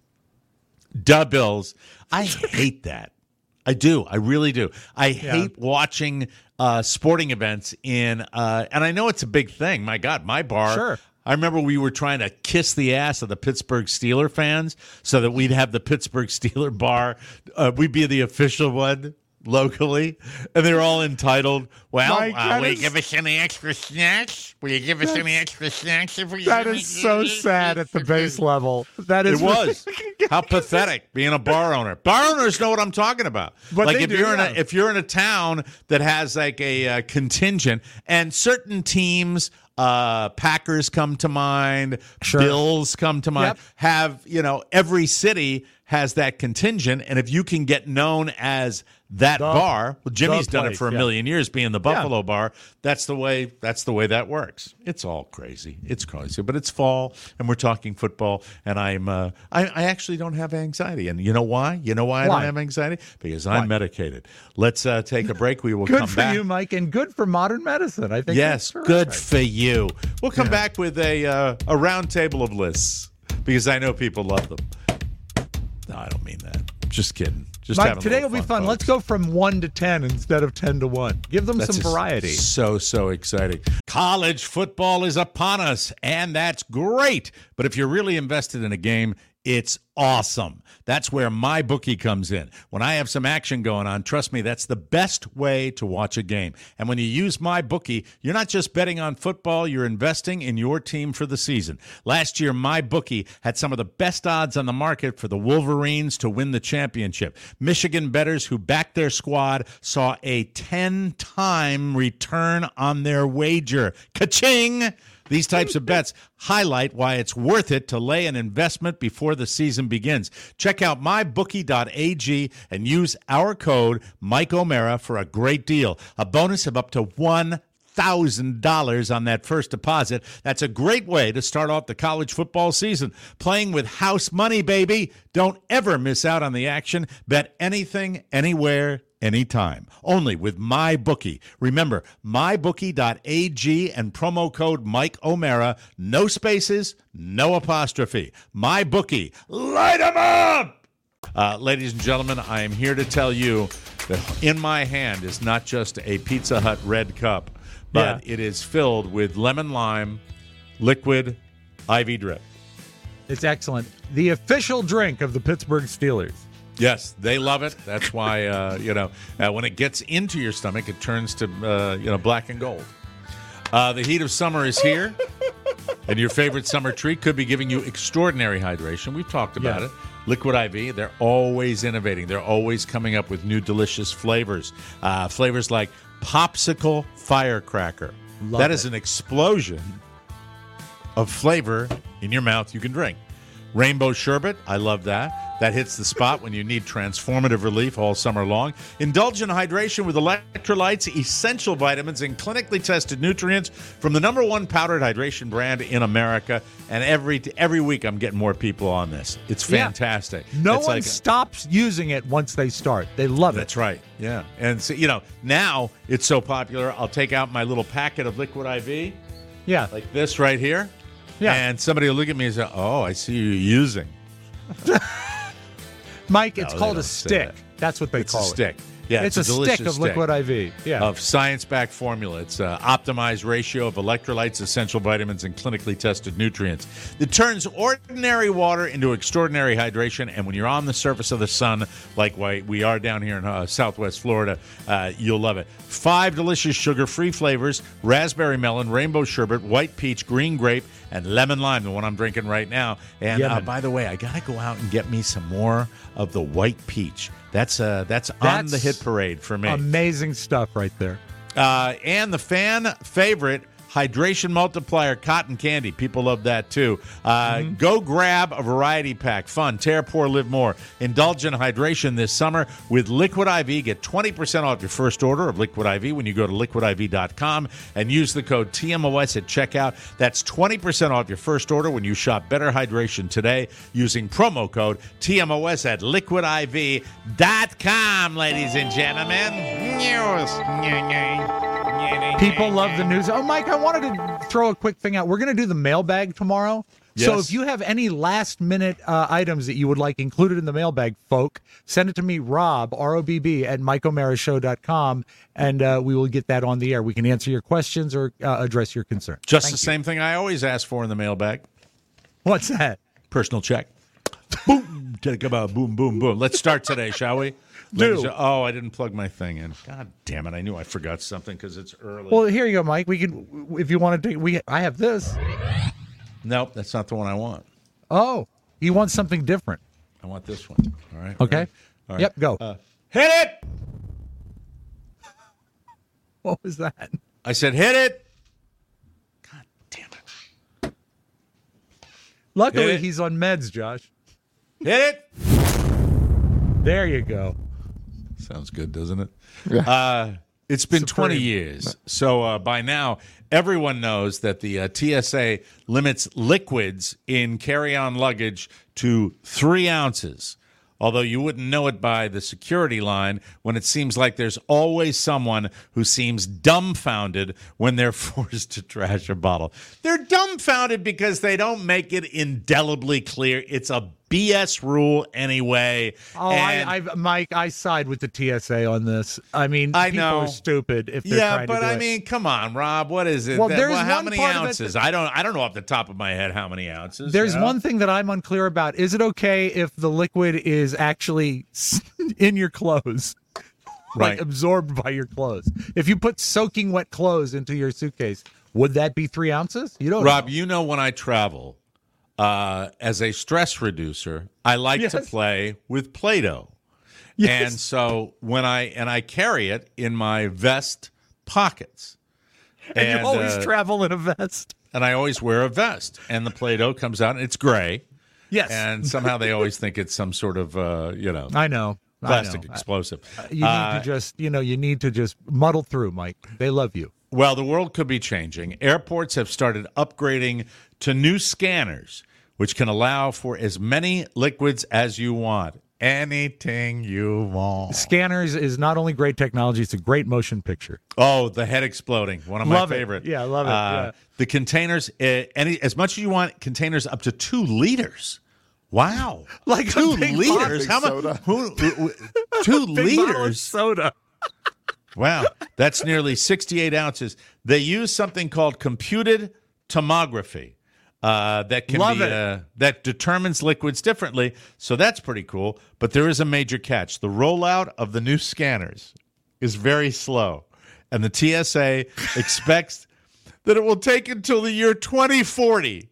Duh Bills. I hate that. I do. I really do. I hate watching uh, sporting events in, uh, and I know it's a big thing. My God, my bar. Sure. I remember we were trying to kiss the ass of the Pittsburgh Steeler fans so that we'd have the Pittsburgh Steeler bar. Uh, we'd be the official one locally, and they were all entitled. Well, My uh, God, will you it's- give us any extra snacks? Will you give us any extra snacks? If we That is so sad at the base level. That is It was. How pathetic being a bar owner. Bar owners know what I'm talking about. But like they if do, you're in yeah. a if you're in a town that has like a uh, contingent and certain teams, uh, Packers come to mind, Sure. Bills come to mind, Yep. have, you know, every city has that contingent, and if you can get known as that The- bar, well, Jimmy's the done it place, for a yeah. million years, being the Buffalo Bar. That's the way. That's the way that works. It's all crazy. It's crazy, but it's fall, and we're talking football, and I'm. Uh, I, I actually don't have anxiety, and you know why? You know why I Why? don't have anxiety? Because I'm medicated. Let's uh, take a break. We will Good come for back. you, Mike, and good for modern medicine. I think. Yes, that's good terrific. for you. We'll come back with a uh, a round table of lists because I know people love them. No, I don't mean that. Just kidding. Just Mike, having a today will little be fun. folks. Let's go from one to ten instead of ten to one. Give them That's some just variety. So, so exciting. College football is upon us, and that's great. But if you're really invested in a game, it's awesome. That's where MyBookie comes in. When I have some action going on, trust me, that's the best way to watch a game. And when you use MyBookie, you're not just betting on football, you're investing in your team for the season. Last year, MyBookie had some of the best odds on the market for the Wolverines to win the championship. Michigan bettors who backed their squad saw a ten-time return on their wager. Ka-ching! These types of bets highlight why it's worth it to lay an investment before the season begins. Check out my bookie dot a g and use our code Mike O'Mara for a great deal. A bonus of up to one thousand dollars on that first deposit. That's a great way to start off the college football season. Playing with house money, baby. Don't ever miss out on the action. Bet anything, anywhere, anytime. Only with MyBookie. Remember, my bookie dot a g and promo code Mike O'Mara. No spaces, no apostrophe. MyBookie. Light 'em up! Uh, ladies and gentlemen, I am here to tell you that in my hand is not just a Pizza Hut red cup, but Yeah. it is filled with lemon lime liquid I V drip. It's excellent. The official drink of the Pittsburgh Steelers. Yes, they love it. That's why, uh, you know, uh, when it gets into your stomach, it turns to, uh, you know, black and gold. Uh, the heat of summer is here, and your favorite summer treat could be giving you extraordinary hydration. We've talked about Yeah. it. Liquid I V, they're always innovating. They're always coming up with new delicious flavors. Uh, flavors like Popsicle Firecracker. Love That it. is an explosion of flavor in your mouth you can drink. Rainbow Sherbet, I love that. That hits the spot when you need transformative relief all summer long. Indulge in hydration with electrolytes, essential vitamins, and clinically tested nutrients from the number one powdered hydration brand in America. And every every week I'm getting more people on this. It's Yeah. fantastic. No It's one like- stops using it once they start. They love it. That's right. Yeah. And so, you know, now it's so popular, I'll take out my little packet of liquid I V, Yeah. like this right here. Yeah. And somebody will look at me and say, oh, I see you using. Mike, it's No, they called a don't say stick. that. That's what they It's call a it. stick. Yeah, it's, it's a, a stick delicious of liquid I V. Yeah. Of science-backed formula. It's an optimized ratio of electrolytes, essential vitamins, and clinically tested nutrients. It turns ordinary water into extraordinary hydration, and when you're on the surface of the sun, like we are down here in uh, Southwest Florida, uh, you'll love it. Five delicious sugar-free flavors: raspberry melon, rainbow sherbet, white peach, green grape, and lemon lime, the one I'm drinking right now. And uh, Yemen. by the way, I got to go out and get me some more of the white peach. That's uh, that's, on That's the hit parade for me. Amazing stuff right there. Uh, and the fan favorite hydration multiplier cotton candy. People love that too. Uh, Mm-hmm. Go grab a variety pack. Fun, tear, pour, live more. Indulge in hydration this summer with Liquid I V. Get twenty percent off your first order of Liquid I V when you go to liquid I V dot com and use the code T M O S at checkout. That's twenty percent off your first order when you shop Better Hydration today using promo code T M O S at liquid I V dot com, ladies and gentlemen. People love the news. Oh, Mike, I wanted to throw a quick thing out. We're going to do the mailbag tomorrow. So Yes. if you have any last minute uh, items that you would like included in the mailbag, folk, send it to me, Rob, R O B B, at mike o'mara show dot com, and uh, we will get that on the air. We can answer your questions or uh, address your concerns. Just Thank the you. same thing I always ask for in the mailbag. What's that? Personal check. Boom. Take about boom, boom, boom. Let's start today, shall we? Do. Ladies- Oh, I didn't plug my thing in. God damn it. I knew I forgot something because it's early. Well, here you go, Mike. We can, if you want to take, we, I have this. nope, that's not the one I want. Oh, you want something different. I want this one. All right. Okay. ready? All right. Yep, go. Uh, hit it! What was that? I said hit it. God damn it. Luckily, Hit it. he's on meds, Josh. Hit it. There you go. Sounds good, doesn't it? Yeah. Uh, it's been Supreme. twenty years. So uh, by now, everyone knows that the uh, T S A limits liquids in carry-on luggage to three ounces. Although you wouldn't know it by the security line when it seems like there's always someone who seems dumbfounded when they're forced to trash a bottle. They're dumbfounded because they don't make it indelibly clear. It's a B S rule anyway. Oh, And- I, I, Mike, I side with the T S A on this. I mean, I people know. are stupid if they're Yeah, trying but to do I it. mean, come on, Rob. What is it? Well, That- there's how one many part of it ounces? that- I don't. I don't know off the top of my head how many ounces. There's you know? one thing that I'm unclear about. Is it okay if the liquid is actually in your clothes, Right. like absorbed by your clothes? If you put soaking wet clothes into your suitcase, would that be three ounces? You don't Rob, know. you know when I travel uh, as a stress reducer, I like to Yes. play with Play-Doh. Yes. And so when I and I carry it in my vest pockets. and, you always uh, travel in a vest. and I always wear a vest. And the Play-Doh comes out and it's gray. Yes, And somehow they always think it's some sort of uh, you know I know. I plastic know. explosive. You need Uh, to just, you know, you need to just muddle through, Mike. They love you. Well, the world could be changing. Airports have started upgrading to new scanners, which can allow for as many liquids as you want. Anything you want. Scanners is not only great technology; it's a great motion picture. Oh, the head exploding. One of my Love it. favorite. Yeah, I love it. Uh, Yeah. The containers, uh, any as much as you want, containers up to two liters. Wow. Like a two big liters? bottle. How much? Soda. Who, who- who- two Big bottle of liters? soda. Wow, that's nearly sixty-eight ounces. They use something called computed tomography uh, that can Love be it. uh, that determines liquids differently. So that's pretty cool. But there is a major catch: the rollout of the new scanners is very slow, and the T S A expects that it will take until the year twenty forty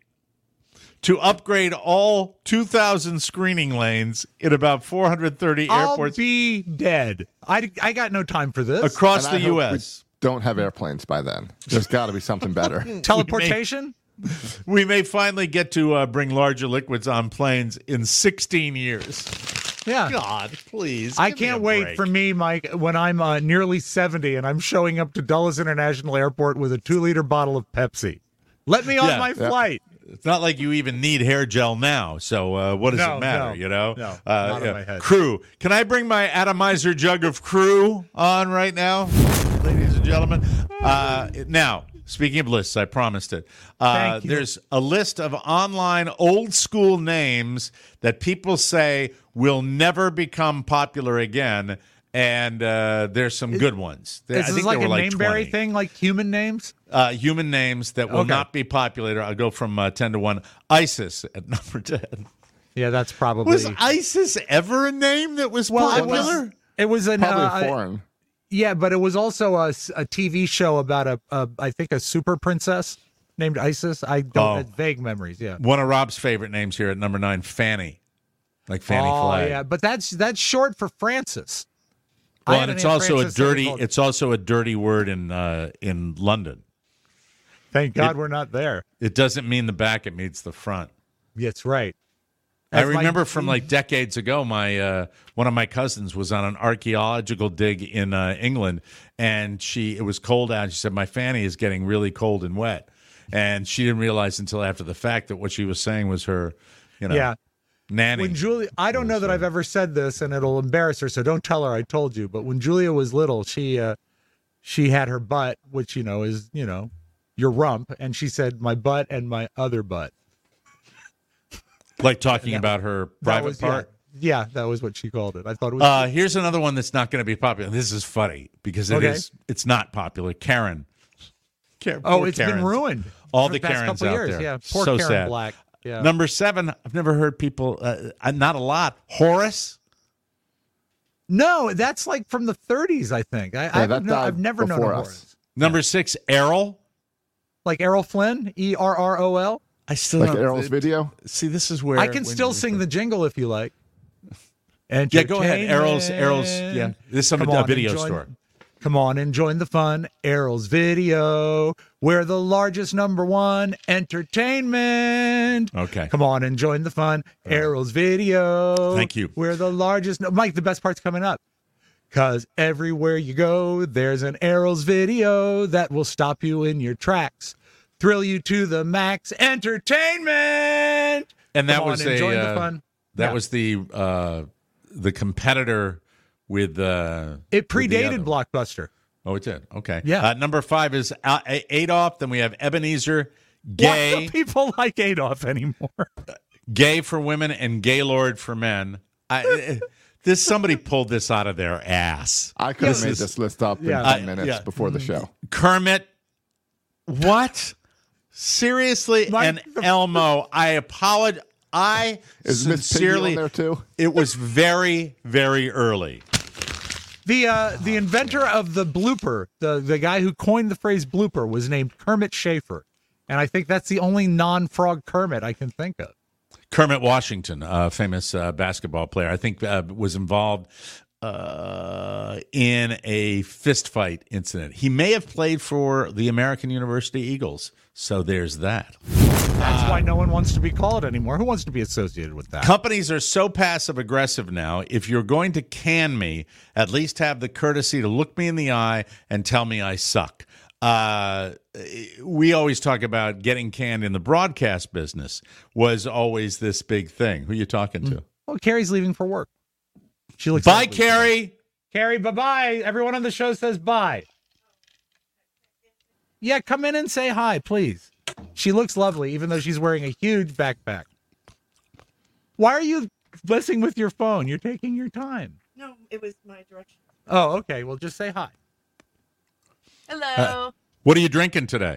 to upgrade all two thousand screening lanes in about four hundred thirty I'll airports be dead. I, I got no time for this. across And I the hope U we S don't have airplanes by then. There's got to be something better. Teleportation? We may finally get to uh, bring larger liquids on planes in sixteen years. Yeah. God, please. I give me can't a wait break. for me, Mike, when I'm uh, nearly seventy and I'm showing up to Dulles International Airport with a two liter bottle of Pepsi. Let me on Yeah. my Yeah. flight. It's not like you even need hair gel now. So uh, what does No, it matter? no, you know, no, uh, not on my head. Crew. Can I bring my atomizer jug of Crew on right now, ladies and gentlemen? Uh, now, speaking of lists, I promised it. Uh, Thank you. There's a list of online old school names that people say will never become popular again. And uh, there's some good ones. I Is this think like there a were like nameberry twenty. thing, like human names? Uh, human names that will Okay. not be popular. I'll go from uh, ten to one. ISIS at number ten. Yeah, that's probably. Was ISIS ever a name that was well, it popular? was. It was an. Probably uh, foreign. Yeah, but it was also a, s- a T V show about a, a, I think, a super princess named Isis. I don't Oh. have vague memories. Yeah. One of Rob's favorite names here at number nine, Fanny. Like Fanny oh Flagg. yeah, but that's that's short for Francis. I Well, had and an it's Aunt also a Frances that was dirty. called- It's also a dirty word in uh, in London. Thank God it- we're not there. It doesn't mean the back; it means the front. That's right. I That's my- remember from like decades ago, my uh, one of my cousins was on an archaeological dig in uh, England, and she it was cold out. She said, "My fanny is getting really cold and wet," and she didn't realize until after the fact that what she was saying was her, you know, Yeah. nanny. When Julia, I don't know that I've ever said this, and it'll embarrass her, so don't tell her I told you. But when Julia was little, she uh, she had her butt, which you know is you know your rump, and she said my butt and my other butt. like talking about her That private was, part. Yeah, yeah, that was what she called it. I thought it was. Uh, here's another one that's not going to be popular. This is funny because it is. Okay. It's not popular. Karen. Karen oh, poor it's Karens. been ruined. All for the past Karens couple out years. there. Yeah, poor So Karen sad. Black. Yeah. Number seven. I've never heard people. Uh, uh, not a lot. Horace. No, that's like from the thirties, I think. I, Yeah, I've, that no, died I've never known a before us. Horace. Number six. Errol. Like Errol Flynn, E R R O L. I still Like don't- Errol's video. See, this is where I can when still you- sing the jingle if you like. And Yeah, go ahead. Errol's. Errol's. Yeah, this is a, Come a on, video enjoy- store. Come on and join the fun. Errol's Video. We're the largest number one entertainment. Okay. Come on and join the fun. Errol's Video. Thank you. We're the largest. No, Mike, the best part's coming up. Because everywhere you go, there's an Errol's Video that will stop you in your tracks. Thrill you to the max. Entertainment. And that Come was on and a join uh, the fun. that Yeah. was the uh, the competitor with uh, It with the predated other- Blockbuster. Oh, it did. Okay. Yeah. Uh, number five is uh, Adolf. Then we have Ebenezer, Why gay, don't people like Adolf anymore? gay for women, and Gaylord for men. I, this somebody pulled this out of their ass. I could have This made is- this list up in Yeah. ten Uh, minutes yeah. before the show. Kermit. What? Seriously? Mike, and the- Elmo, I apologize. I Is Miss Piggy sincerely. on there too? It was very, very early. The uh, the inventor of the blooper, the, the guy who coined the phrase blooper, was named Kermit Schaefer. And I think that's the only non-frog Kermit I can think of. Kermit Washington, a famous uh, basketball player, I think uh, was involved uh, in a fist fight incident. He may have played for the American University Eagles. So there's that. That's why no one wants to be called anymore. Who wants to be associated with that? Companies are so passive aggressive now. If you're going to can me, at least have the courtesy to look me in the eye and tell me I suck. Uh, we always talk about getting canned in the broadcast business was always this big thing. Who are you talking to? Well, Carrie's leaving for work. She looks Bye, lovely. Carrie. Carrie, bye-bye. Everyone on the show says bye. Yeah, come in and say hi, please. She looks lovely, even though she's wearing a huge backpack. Why are you messing with your phone? You're taking your time. No, it was my direction. Oh, okay. Well, just say hi. Hello. What are you drinking today?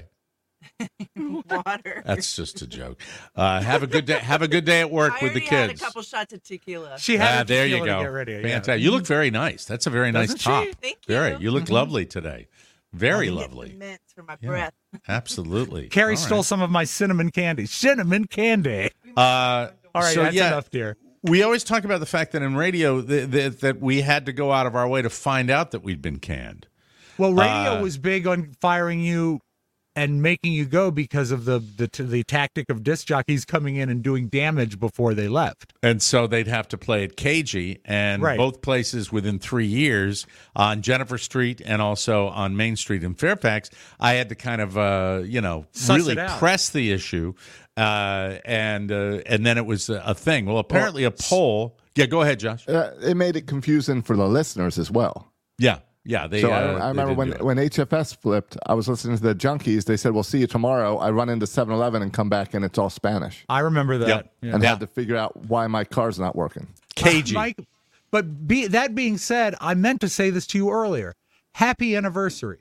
Water. That's just a joke. Uh, have a good day. Have a good day at work I with the already had kids. a couple shots of tequila. She had Ah, her there you tequila to go. Get ready. Yeah. Fantastic. You look very nice. That's a very nice Doesn't she? top. Thank you. Very. You look Mm-hmm. lovely today. Very Get lovely. some mints for my Yeah. breath. Absolutely. Carrie All stole right. some of my cinnamon candy. Cinnamon candy. Uh, All right, so, that's yeah, enough, dear. we always talk about the fact that in radio th- th- that we had to go out of our way to find out that we'd been canned. Well, radio Uh, was big on firing you and making you go because of the, the the tactic of disc jockeys coming in and doing damage before they left. And so they'd have to play at K G, and Right. both places within three years on Jennifer Street and also on Main Street in Fairfax. I had to kind of, uh, you know, Suss really it out. press the issue, uh, and uh, and then it was a a thing. Well, apparently a poll. Yeah, go ahead, Josh. Uh, it made it confusing for the listeners as well. Yeah, yeah. They. So uh, I, they I remember did when, do it. when H F S flipped, I was listening to the Junkies. They said, "We'll see you tomorrow." I run into seven eleven and come back, and it's all Spanish. I remember that. Yep. Yeah. And Yeah. had to figure out why my car's not working. K G. Mike, but be, that being said, I meant to say this to you earlier. Happy anniversary.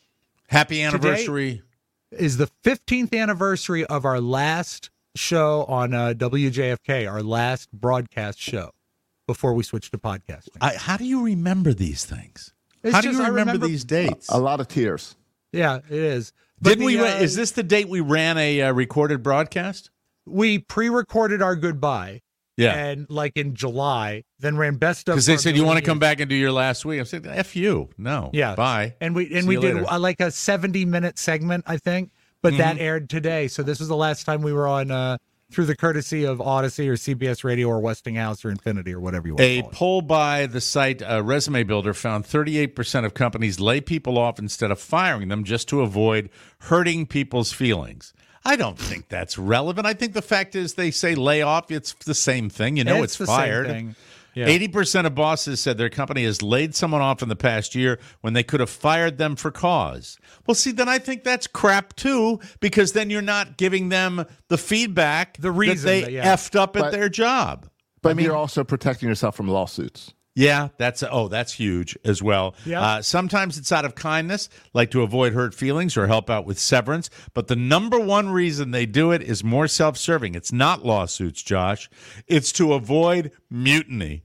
Happy anniversary. Is the fifteenth anniversary of our last show on uh, W J F K, our last broadcast show before we switched to podcasting. I, how do you remember these things? It's how do just- you I remember, remember- these dates? A lot of tears. Yeah, it is. But Didn't the, we? uh, Is this the date we ran a uh, recorded broadcast? we pre-recorded our goodbye, Yeah. and like in July, then ran best of Because they for a said you want to million come years. back and do your last week. I said, "F you, no, Yeah, bye." And we and See we you did later. uh, like a seventy minute segment, I think, but that Mm-hmm. aired today. So this was the last time we were on uh, through the courtesy of Odyssey or C B S Radio or Westinghouse or Infinity or whatever you want A to call it. poll by the site uh, Resume Builder found thirty-eight percent of companies lay people off instead of firing them just to avoid hurting people's feelings. I don't think that's relevant. I think the fact is they say lay off, it's the same thing. You know, it's, the same fired. thing. Yeah. eighty percent of bosses said their company has laid someone off in the past year when they could have fired them for cause. Well, see, then I think that's crap too, because then you're not giving them the feedback The reason that they that- yeah. effed up at But- their job. But you're also protecting yourself from lawsuits. Yeah, that's oh, that's huge as well. Yeah. Uh, sometimes it's out of kindness, like to avoid hurt feelings or help out with severance. But the number one reason they do it is more self-serving. It's not lawsuits, Josh. It's to avoid mutiny.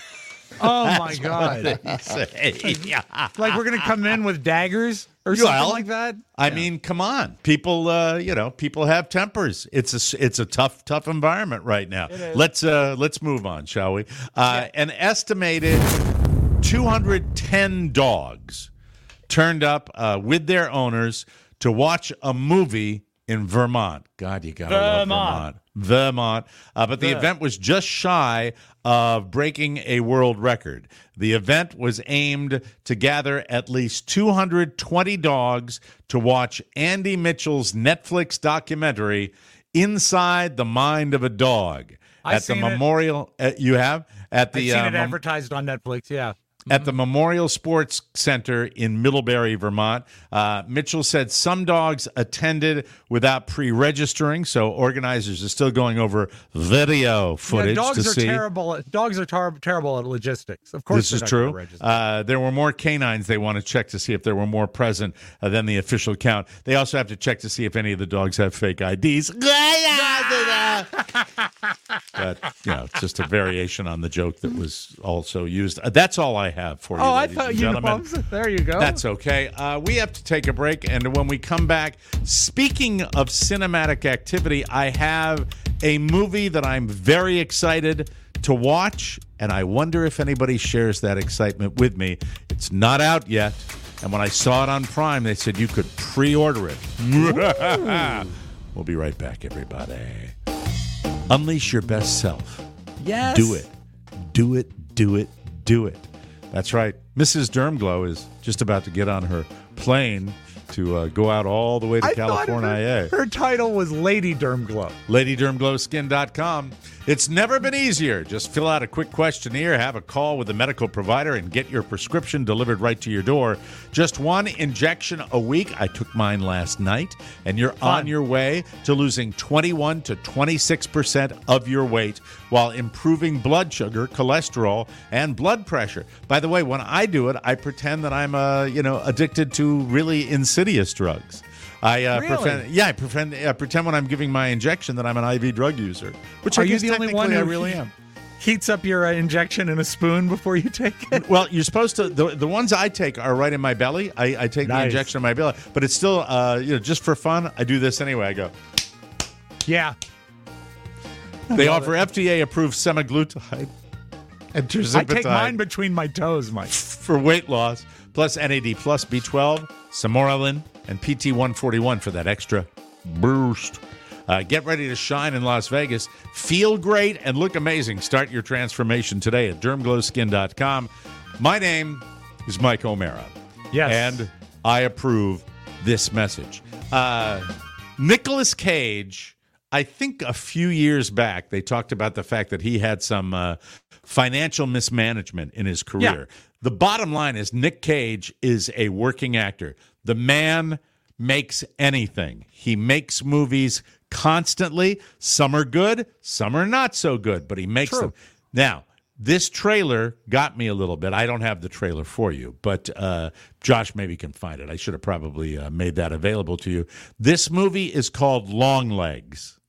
Oh my God! They say. Yeah. Like we're gonna come in with daggers or something Well, like that. I mean, come on, people. Uh, you know, people have tempers. It's a it's a tough tough environment right now. Let's uh, let's move on, shall we? Uh, An estimated two hundred ten dogs turned up uh, with their owners to watch a movie in Vermont. God, you gotta love Vermont. Vermont. Uh, but the Yeah. event was just shy of breaking a world record. The event was aimed to gather at least two hundred twenty dogs to watch Andy Mitchell's Netflix documentary, Inside the Mind of a Dog. I've at the seen it. memorial, uh, you have? At the I've seen uh, it mem- advertised on Netflix, yeah. at the Memorial Sports Center in Middlebury, Vermont. Uh, Mitchell said some dogs attended without pre-registering, so organizers are still going over video footage Yeah, dogs to are see. terrible. At, dogs are tar- terrible at logistics. Of course, This they're is not true. gonna register. Uh, there were more canines they want to check to see if there were more present uh, than the official count. They also have to check to see if any of the dogs have fake I Ds. But, you know, it's just a variation on the joke that was also used. Uh, that's all I have for you, oh, I ladies thought and gentlemen. uniforms. There you go. That's okay. Uh, we have to take a break, and when we come back, speaking of cinematic activity, I have a movie that I'm very excited to watch, and I wonder if anybody shares that excitement with me. It's not out yet, and when I saw it on Prime, they said you could pre-order it. We'll be right back, everybody. Unleash your best self. yes. Do it. Do it, do it, do it. That's right. Missus Dermglow is just about to get on her plane to uh, go out all the way to I thought California. her, her title was Lady Dermglow. Lady Dermglow Skin dot com. It's never been easier. Just fill out a quick questionnaire, have a call with a medical provider, and get your prescription delivered right to your door. Just one injection a week. I took mine last night, and you're Fun. on your way to losing twenty-one to twenty-six percent of your weight while improving blood sugar, cholesterol, and blood pressure. By the way, when I do it, I pretend that I'm uh, you know, addicted to really insidious drugs. I uh, Really? pretend, yeah, I pretend, uh, pretend when I'm giving my injection that I'm an I V drug user, which Are I you guess the only one technically I who really am. heats up your uh, injection in a spoon before you take it? Well, you're supposed to. The, the ones I take are right in my belly. I, I take the Nice. injection in my belly, but it's still, uh, you know, just for fun. I do this anyway. I go. Yeah. They offer F D A-approved semaglutide and I tirzepatide take mine between my toes, Mike. for weight loss, plus N A D plus B twelve, Samoralin, and P T one forty-one for that extra boost. Uh, get ready to shine in Las Vegas. Feel great and look amazing. Start your transformation today at dermglow skin dot com. My name is Mike O'Mara. Yes. And I approve this message. Uh, Nicolas Cage, I think a few years back, they talked about the fact that he had some uh, financial mismanagement in his career. Yeah. The bottom line is Nick Cage is a working actor. The man makes anything. He makes movies constantly. Some are good, some are not so good, but he makes True. them. Now, this trailer got me a little bit. I don't have the trailer for you, but uh, Josh maybe can find it. I should have probably uh, made that available to you. This movie is called Long Legs.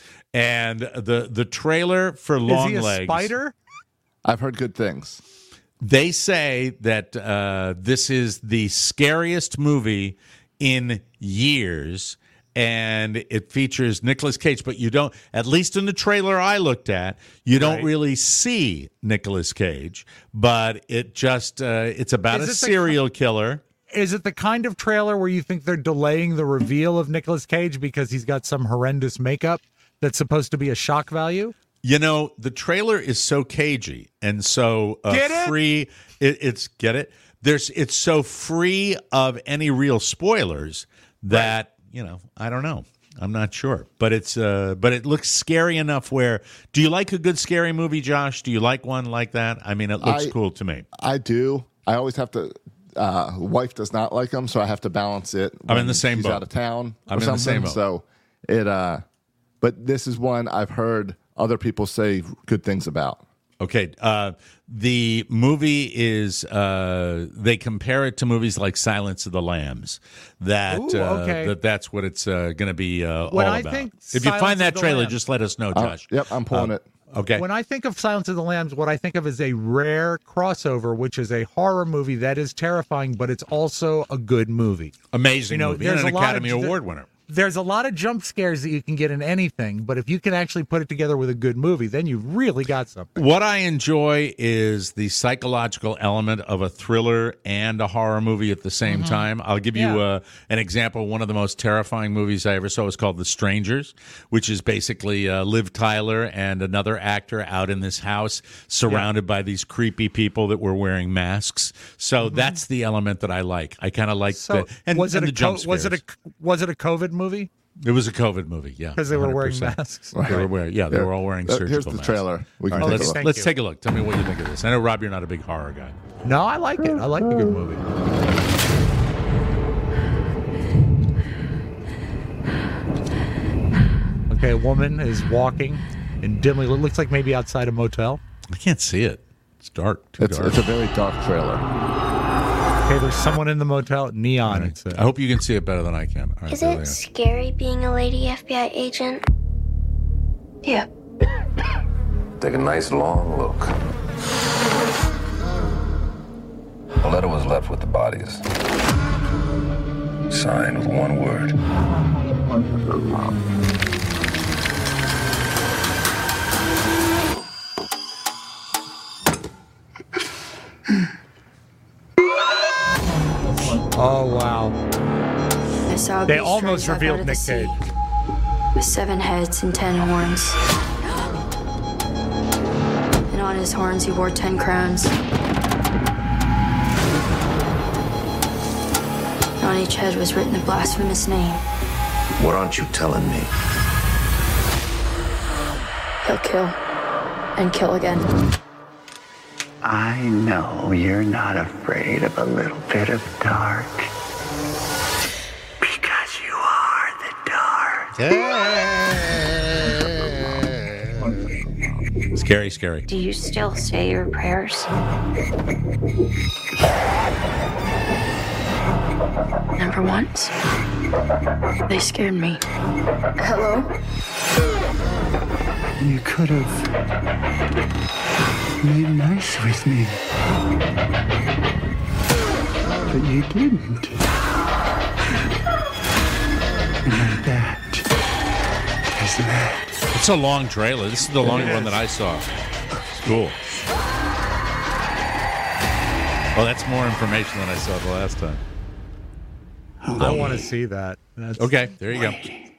And the, the trailer for Long Is he a Legs... spider? I've heard good things. They say that uh, this is the scariest movie in years, and it features Nicolas Cage, but you don't, at least in the trailer I looked at, you don't Right. really see Nicolas Cage, but it just, uh, it's about Is a it the serial killer. Is it the kind of trailer where you think they're delaying the reveal of Nicolas Cage because he's got some horrendous makeup that's supposed to be a shock value? You know, the trailer is so cagey and so uh, Get it? free. It, it's get it. There's it's so free of any real spoilers that you know. I don't know. I'm not sure, but it's uh, but it looks scary enough. Where do you like a good scary movie, Josh? Do you like one like that? I mean, it looks I- cool to me. I do. I always have to. Uh, wife does not like them, so I have to balance it. I'm in when the same she's boat. out of town. Or I'm in the same something. boat. So it. Uh, but this is one I've heard other people say good things about. Okay. Uh, the movie is, uh, they compare it to movies like Silence of the Lambs. That, Ooh, uh, okay. that that's what it's uh, going to be uh, When all I about. think If you Silence find of that the trailer, Lambs- just let us know, Uh, Josh. yep, I'm pulling Uh, it. Okay. When I think of Silence of the Lambs, what I think of is a rare crossover, which is a horror movie that is terrifying, but it's also a good movie. Amazing You know, movie. there's And an a lot of- Academy Award winner. there's a lot of jump scares that you can get in anything, but if you can actually put it together with a good movie, then you really got something. What I enjoy is the psychological element of a thriller and a horror movie at the same Mm-hmm. time. I'll give you Yeah. uh, an example. One of the most terrifying movies I ever saw was called The Strangers, which is basically uh, Liv Tyler and another actor out in this house surrounded by these creepy people that were wearing masks. So that's the element that I like. I kind of like So the and, was it and a the jump co- was it a scares. was it a COVID movie? It was a COVID movie, yeah. Because they were one hundred wearing percent. masks. They were wearing, yeah, they Yeah. were all wearing Uh, surgical here's the masks. trailer. We can All right, take a let's look. let's you. take a look. Tell me what you think of this. I know, Rob, you're not a big horror guy. No, I like it. I like a good movie. Okay, a woman is walking and dimly, it looks like maybe outside a motel. I can't see it. It's dark. Too It's, dark. it's a very dark trailer. Okay, there's someone in the motel. Neon, it says. I hope you can see it better than I can. All right, Is there it they are. scary being a lady F B I agent? Yeah. Take a nice long look. A letter was left with the bodies. Signed with one word. Oh, wow. I saw a They beast almost rise up revealed out of the Nick sea, Cage. with seven heads and ten horns. And on his horns he wore ten crowns. And on each head was written the blasphemous name. What aren't you telling me? He'll kill. And kill again. I know you're not afraid of a little bit of dark. Because you are the dark. Scary, scary. Do you still say your prayers? Number ones. They scared me. Hello? You could have made nice with me. But you didn't. And that is that. It's a long trailer. This is the longer one that I saw. It's cool. Oh, that's more information than I saw the last time. I want to see that. That's, Okay, there you go.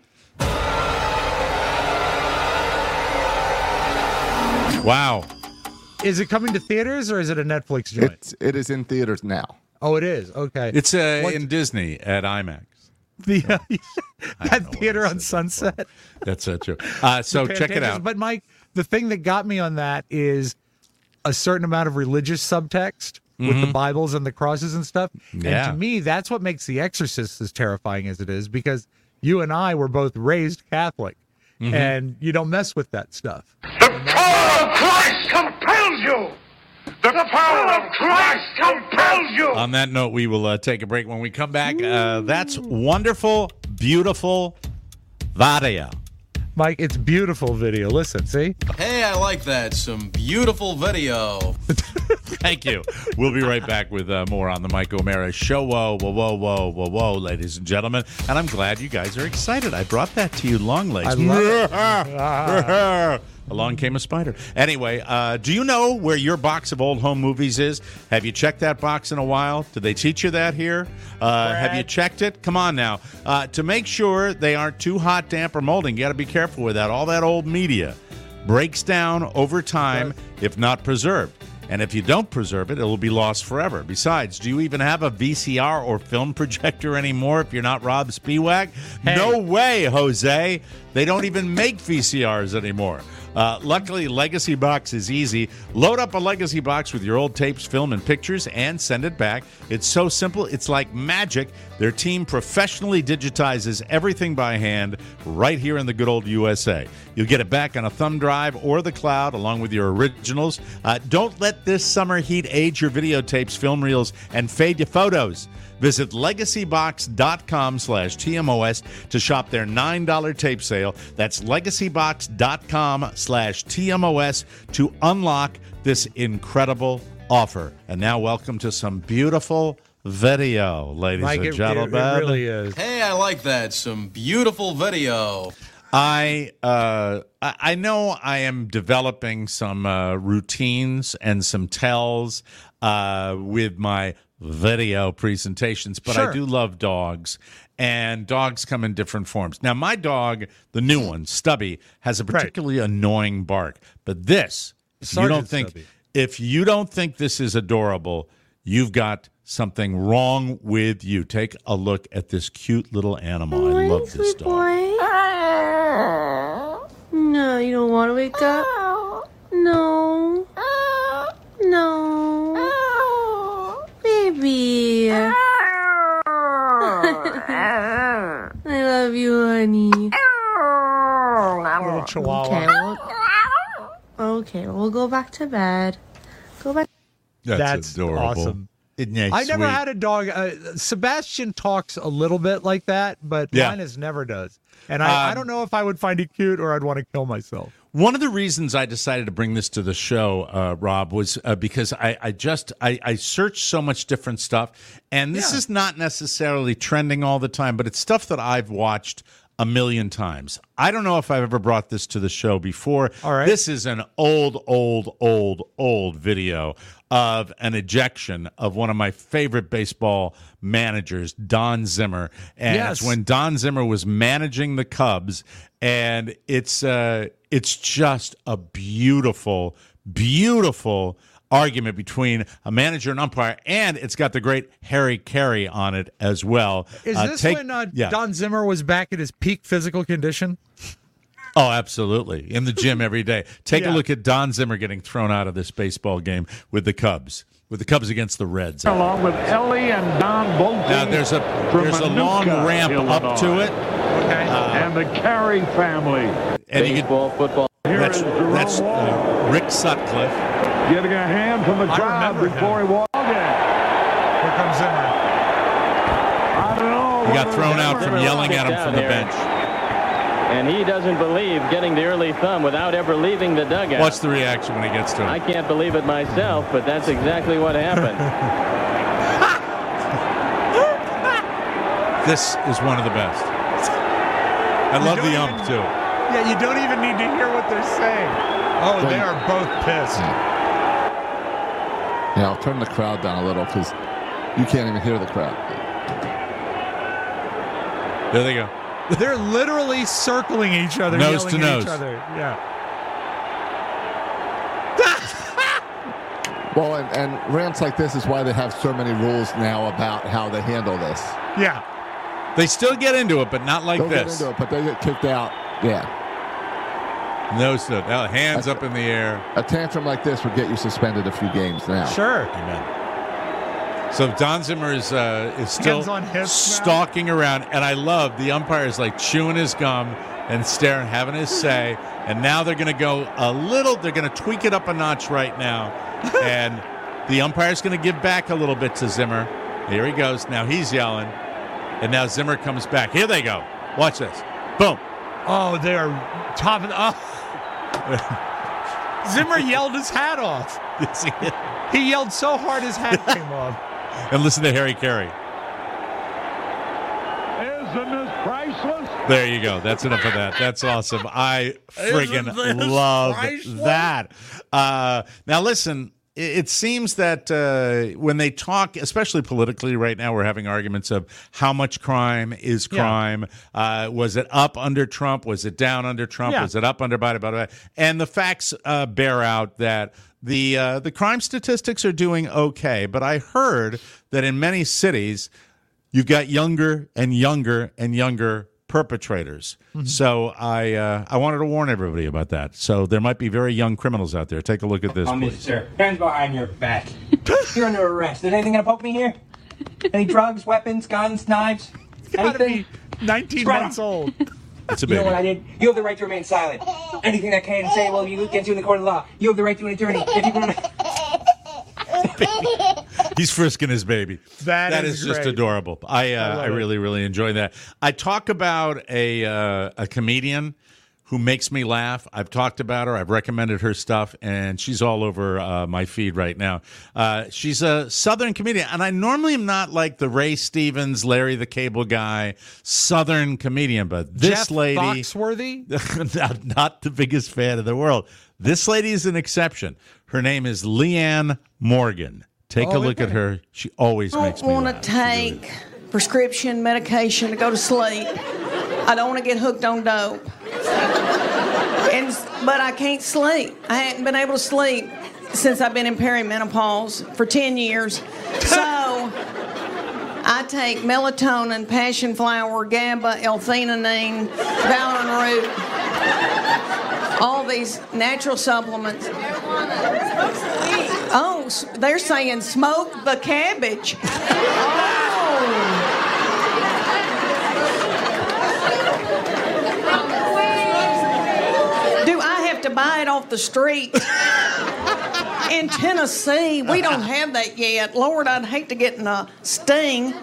Wow. Is it coming to theaters or is it a Netflix joint? It's, it is in theaters now. Oh, it is. Okay. It's uh, What- in Disney at IMAX. the uh, I don't that know what theater I on said. Sunset. That's uh, true. Uh, so The check it Pantages. out. But Mike, the thing that got me on that is a certain amount of religious subtext with the Bibles and the crosses and stuff. Mm-hmm. Yeah. And to me, that's what makes The Exorcist as terrifying as it is, because you and I were both raised Catholic, Mm-hmm. and you don't mess with that stuff. The power of Christ compels you! The power of Christ compels you! On that note, we will uh, take a break. When we come back, uh, that's wonderful, beautiful Vadia. Mike, it's beautiful video. Listen, see? Hey, I like that. Some beautiful video. Thank you. We'll be right back with uh, more on the Mike O'Mara Show. Whoa, whoa, whoa, whoa, whoa, whoa, ladies and gentlemen. And I'm glad you guys are excited. I brought that to you, long legs. I love it. Along came a spider. Anyway, uh, do you know where your box of old home movies is? Have you checked that box in a while? Did they teach you that here? Uh, have you checked it? Come on now. Uh, to make sure they aren't too hot, damp, or molding, you got to be careful with that. All that old media breaks down over time if not preserved. And if you don't preserve it, it will be lost forever. Besides, do you even have a V C R or film projector anymore if you're not Rob Spiewak? Hey. No way, Jose. They don't even make V C Rs anymore. Uh, luckily, Legacy Box is easy. Load up a Legacy Box with your old tapes, film, and pictures and send it back. It's so simple, it's like magic. Their team professionally digitizes everything by hand right here in the good old U S A. You'll get it back on a thumb drive or the cloud along with your originals. Uh, don't let this summer heat age your videotapes, film reels, and fade your photos. Visit legacybox.com slash TMOS to shop their nine dollar tape sale. That's legacybox.com slash TMOS to unlock this incredible offer. And now welcome to some beautiful video, ladies Mike, and it, gentlemen. it, it really is. Hey, I like that. Some beautiful video. I uh, I I know I am developing some uh, routines and some tells uh, with my video presentations, but Sure. I do love dogs, and dogs come in different forms. Now, my dog, the new one, Stubby, has a particularly annoying bark, but this, if you Sergeant don't think, Stubby. if you don't think this is adorable, you've got something wrong with you. Take a look at this cute little animal. I love this dog. No, you don't want to wake up? No. No. Baby. I love you, honey. Little chihuahua. Okay, we'll, okay, we'll go back to bed. Go back. That's, That's adorable. awesome. Isn't that I never sweet? had a dog. Uh, Sebastian talks a little bit like that, but Yeah. Linus never does. And I, I Um, don't know if I would find it cute or I'd want to kill myself. One of the reasons I decided to bring this to the show, uh, Rob, was uh, because I, I just I, I searched so much different stuff, and this Yeah. is not necessarily trending all the time, but it's stuff that I've watched a million times. I don't know if I've ever brought this to the show before. All right. This is an old, old, old, old video of an ejection of one of my favorite baseball managers, Don Zimmer. And Yes. it's when Don Zimmer was managing the Cubs, and it's uh, it's just a beautiful, beautiful argument between a manager and umpire, and it's got the great Harry Carey on it as well. Is Uh, this take- when uh, yeah. Don Zimmer was back at his peak physical condition? Oh, absolutely. In the gym every day. Take Yeah. a look at Don Zimmer getting thrown out of this baseball game with the Cubs, with the Cubs against the Reds. Along with Ellie and Don Bolton. Now there's a from there's a long Manuka, ramp up to Illinois. it. Okay. And the Carey family. And you can, football. Here that's is Jerome that's Wall uh, Rick Sutcliffe. getting a hand from the I crowd remember before him. he walked in. Here comes Zimmer. I don't know. He got whether thrown out Zimmer- from yelling at him from the bench. And he doesn't believe getting the early thumb without ever leaving the dugout. Watch the reaction when he gets to I him. can't believe it myself, but that's exactly what happened. This is one of the best. I love don't the ump even- too. Yeah, you don't even need to hear what they're saying. Oh, they are both pissed. Yeah, I'll turn the crowd down a little because you can't even hear the crowd. There they go. They're literally circling each other, Nose yelling to at nose. each other. Yeah. Well, and, and rants like this is why they have so many rules now about how they handle this. Yeah. They still get into it, but not like They'll get this. into it, but they get kicked out. Yeah. Nose to now, hands up in the air. A tantrum like this would get you suspended a few games now. Sure. Amen. So Don Zimmer is uh, is still Hands on hips now. stalking around, and I love the umpire is like chewing his gum and staring, having his say. And now they're going to go a little. They're going to tweak it up a notch right now, and the umpire's going to give back a little bit to Zimmer. Here he goes. Now he's yelling, and now Zimmer comes back. Here they go. Watch this. Boom. Oh, they're top of the. Oh. Zimmer yelled his hat off. Yes, he did. He yelled so hard his hat came off. And listen to Harry Carey. Isn't this priceless? There you go. That's enough of that. That's awesome. I friggin' Isn't this love priceless? that. Uh, now, listen, it, it seems that uh, when they talk, especially politically right now, we're having arguments of how much crime is Yeah. crime. Uh, was it up under Trump? Was it down under Trump? Yeah. Was it up under Biden? Blah, blah, blah. And the facts uh, bear out that the uh, the crime statistics are doing okay. But I heard that in many cities, you've got younger and younger and younger perpetrators. Mm-hmm. So I uh, I wanted to warn everybody about that. So there might be very young criminals out there. Take a look at this, On please. this, sir. Hands behind your back. You're under arrest. Is anything gonna poke me here? Any drugs, weapons, guns, knives? Gotta Anything? be nineteen Spread 'em. months old. It's a You know what I baby. did? You have the right to remain silent. Anything that can say, well, you against you in the court of law. You have the right to an attorney. If you remain- He's frisking his baby. That that is is, just great. adorable. I uh, I love I it. really really enjoy that. I talk about a uh, a comedian who makes me laugh. I've talked about her. I've recommended her stuff, and she's all over uh, my feed right now. Uh, she's a Southern comedian, and I normally am not like the Ray Stevens, Larry the Cable Guy, Southern comedian, but this Jeff lady... Foxworthy? not, not the biggest fan in the world. This lady is an exception. Her name is Leanne Morgan. Take Oh, a look okay. at her. She always I makes don't me want laugh. to take prescription medication to go to sleep. I don't want to get hooked on dope. And, but I can't sleep. I haven't been able to sleep since I've been in perimenopause for ten years. So I take melatonin, passion flower, GABA, L-theanine, Valium root, all these natural supplements. Oh, s- they're saying smoke the cabbage. Do I have to buy it off the street? In Tennessee, we don't have that yet. Lord, I'd hate to get in a sting.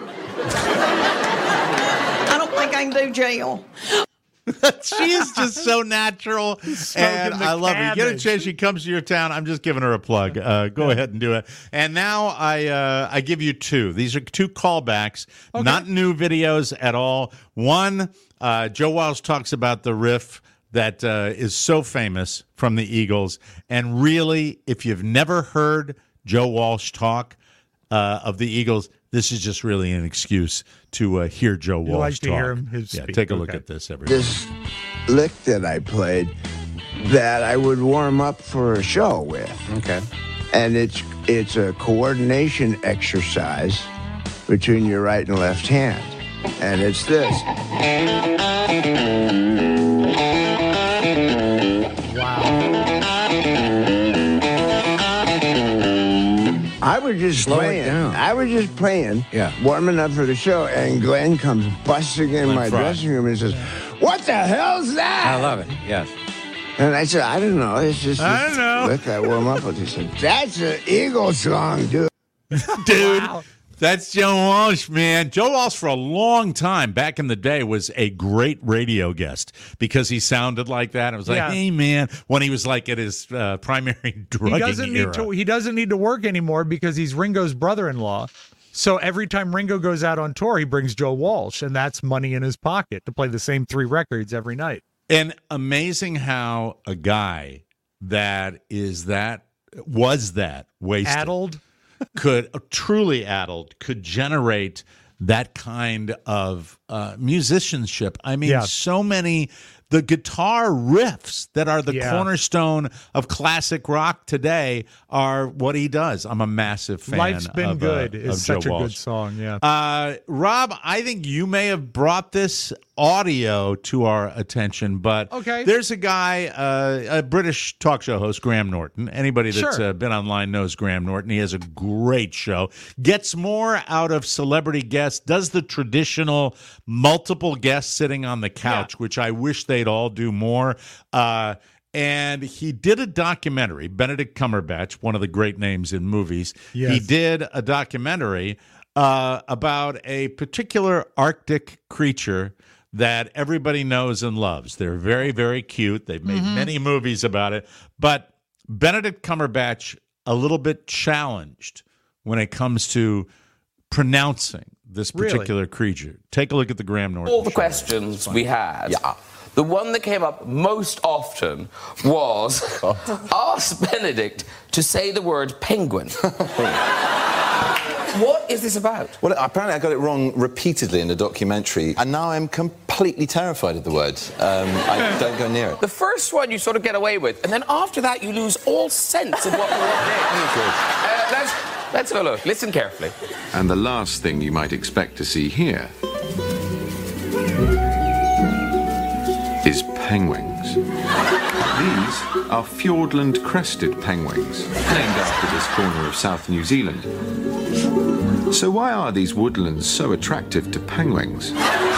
I don't think I can do jail. She is just so natural, and the I love her. You get a cabbage. chance, she comes to your town. I'm just giving her a plug. Uh, go ahead and do it. And now I uh, I give you two. These are two callbacks, not new videos at all. One, uh, Joe Walsh talks about the riff that uh, is so famous from the Eagles. And really, if you've never heard Joe Walsh talk uh, of the Eagles, this is just really an excuse to uh, hear Joe You Walsh like to talk. hear him his yeah, speak. take a look Okay. at this, everybody. This lick that I played that I would warm up for a show with. Okay. And it's it's a coordination exercise between your right and left hand. And it's this. I was just Slow it playing. down. I was just playing, yeah. warming up for the show, and Glenn comes busting in Glenn my Fry. dressing room and says, "What the hell's that?" I love it. Yes. And I said, "I don't know. It's just I this don't know." lick I warm up with." He said, "That's an Eagle song, dude." Dude, that's Joe Walsh, man. Joe Walsh, for a long time back in the day, was a great radio guest because he sounded like that. It was like, Yeah. hey, man, when he was like at his uh, primary drugging He doesn't era. need to. He doesn't need to work anymore because he's Ringo's brother-in-law. So every time Ringo goes out on tour, he brings Joe Walsh, and that's money in his pocket to play the same three records every night. And amazing how a guy that is that, was that wasted. Addled. could truly addled could generate that kind of uh, musicianship. I mean, Yeah. so many the guitar riffs that are the Yeah. cornerstone of classic rock today are what he does. I'm a massive fan. Life's Been of, Good uh, is of such Joe a Walsh. good song. Yeah. Uh, Rob, I think you may have brought this audio to our attention, but Okay. there's a guy, uh, a British talk show host, Graham Norton. Anybody that's Sure. uh, been online knows Graham Norton. He has a great show. Gets more out of celebrity guests, does the traditional multiple guests sitting on the couch, which I wish they'd all do more. Uh, and he did a documentary, Benedict Cumberbatch, one of the great names in movies. Yes. He did a documentary uh, about a particular Arctic creature that everybody knows and loves. They're very, very cute. They've made Mm-hmm. many movies about it. But Benedict Cumberbatch, a little bit challenged when it comes to pronouncing this Really? particular creature. Take a look at the Graham Norton All the show. questions we had, yeah. The one that came up most often was ask Benedict to say the word penguin. What is this about? Well, apparently I got it wrong repeatedly in the documentary, and now I'm completely terrified of the word. Um, I don't go near it. The first one you sort of get away with, and then after that you lose all sense of what the word is. Uh, let's, let's have a look. Listen carefully. And the last thing you might expect to see here is penguins. These are Fiordland crested penguins, named after this corner of South New Zealand. So why are these woodlands so attractive to penguins?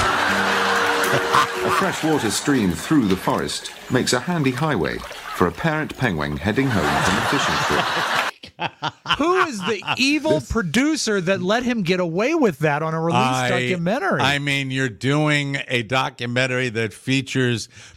A freshwater stream through the forest makes a handy highway for a parent penguin heading home from a fishing trip. Who is the evil producer that let him get away with that on a released I- documentary? I mean, you're doing a documentary that features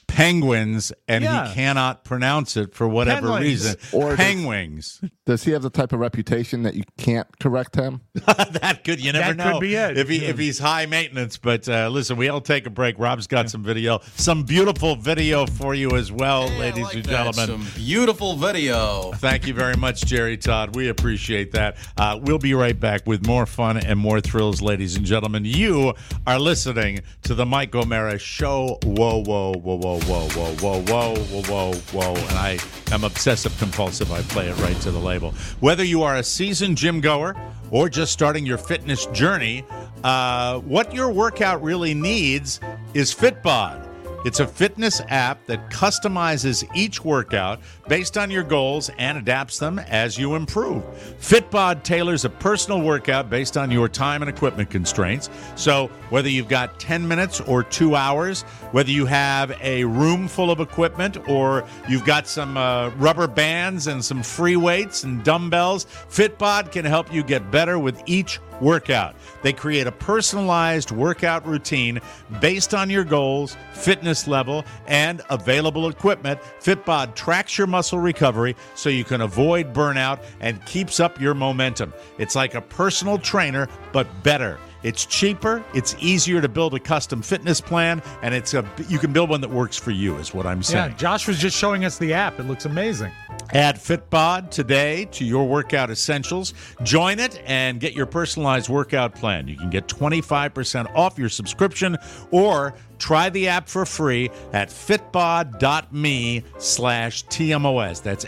penguins, and Yeah. he cannot pronounce it for whatever Penguins. reason. Or Penguins. Does, does he have the type of reputation that you can't correct him? That could you never That know could be it. if he if he's high maintenance. But uh, listen, we'll take a break. Rob's got some video, some beautiful video for you as well, Yeah, I ladies like and that. gentlemen. Some beautiful video. Thank you very much, Jerry Todd. We appreciate that. Uh, we'll be right back with more fun and more thrills, ladies and gentlemen. You are listening to the Mike O'Mara Show. Whoa, whoa, whoa, whoa, whoa, whoa, whoa, whoa, whoa, whoa, whoa. And I am obsessive compulsive. I play it right to the label. Whether you are a seasoned gym goer or just starting your fitness journey, uh, what your workout really needs is Fitbod. It's a fitness app that customizes each workout based on your goals and adapts them as you improve. Fitbod tailors a personal workout based on your time and equipment constraints. So whether you've got ten minutes or two hours, whether you have a room full of equipment or you've got some uh, rubber bands and some free weights and dumbbells, Fitbod can help you get better with each workout. They create a personalized workout routine based on your goals, fitness level, and available equipment. Fitbod tracks your muscle recovery so you can avoid burnout and keeps up your momentum. It's like a personal trainer, but better. It's cheaper, it's easier to build a custom fitness plan, and it's a you can build one that works for you, is what I'm saying. Yeah, Josh was just showing us the app. It looks amazing. Add Fitbod today to your workout essentials. Join it and get your personalized workout plan. You can get twenty-five percent off your subscription or try the app for free at fitbod.me slash TMOS. That's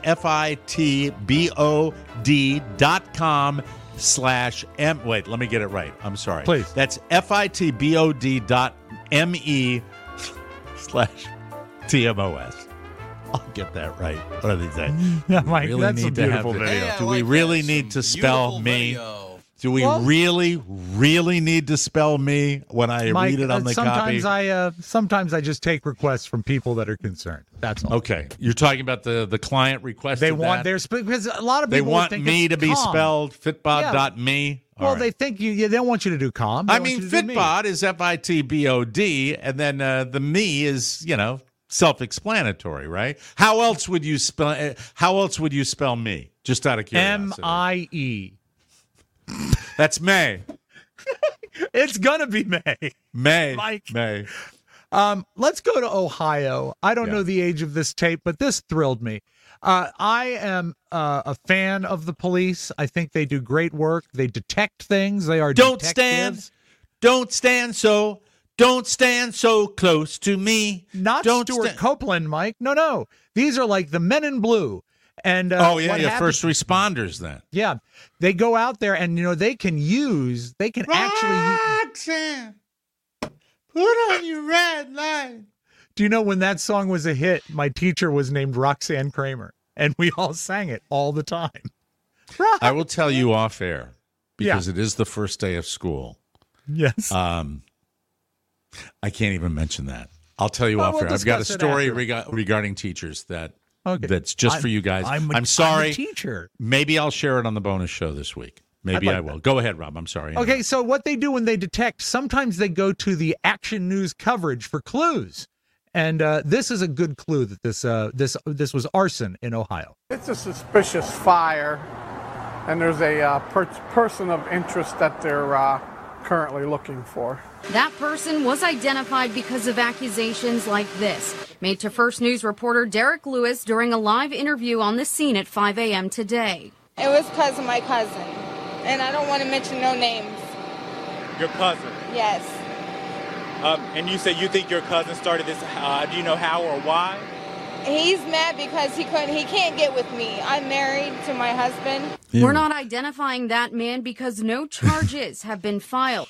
F-I-T-B-O-D dot com slash M. Wait, let me get it right. I'm sorry. Please. That's F-I-T-B-O-D dot M-E slash T-M-O-S. I'll get that right. What do they say? Yeah, Mike, really that's need a to have beautiful the- video. Hey, I Do we like really that. need Some to spell beautiful me? video. Do we Well- really, really need to spell me when I Mike, read it on uh, the sometimes copy? I uh, sometimes I just take requests from people that are concerned. That's all. Okay, you're talking about the the client request. They want their sp- because a lot of They people want think me it's to be calm. spelled fitbod.me. Well, All right. they think you. Yeah, they don't want you to do calm. They I want mean, you to do me. Fitbod is F I T B O D, and then uh, the me is, you know, self-explanatory, right? How else would you spell? Uh, how else would you spell me? Just out of M curiosity. I E. That's May. It's gonna be May. May. Mike. May. Um, let's go to Ohio. I don't Yeah. know the age of this tape, but this thrilled me. Uh, I am uh, a fan of the police. I think they do great work. They detect things. They are Don't detectives. stand. Don't stand so. Don't stand so close to me. Not Don't Stuart sta- Copeland, Mike. No, no. These are like the men in blue. And uh, oh yeah, what yeah. happens- First responders then. Yeah, they go out there and you know they can use. They can actually. Roxanne, put on your red light. Do you know when that song was a hit? My teacher was named Roxanne Kramer, and we all sang it all the time. I will tell you off air because Yeah. it is the first day of school. Yes. Um, I can't even mention that. I'll tell you Well, off we'll air. I've got a discuss it story after. rega- regarding teachers that Okay. that's just I'm- for you guys. I'm a- I'm a sorry. teacher. Maybe I'll share it on the bonus show this week. Maybe I'd like I will. Go ahead, Rob. I'm sorry. Okay, so what they do when they detect, sometimes they go to the Action News coverage for clues, and uh, this is a good clue that this uh, this this was arson in Ohio. It's a suspicious fire, and there's a uh, per- person of interest that they're uh, currently looking for. That person was identified because of accusations like this, made to First News reporter Derek Lewis during a live interview on the scene at five a.m. today. It was because of my cousin, and I don't want to mention no names. Your cousin? Yes. Um, and you said you think your cousin started this. Uh, do you know how or why? He's mad because he couldn't. He can't get with me. I'm married to my husband. We're not identifying that man because no charges have been filed.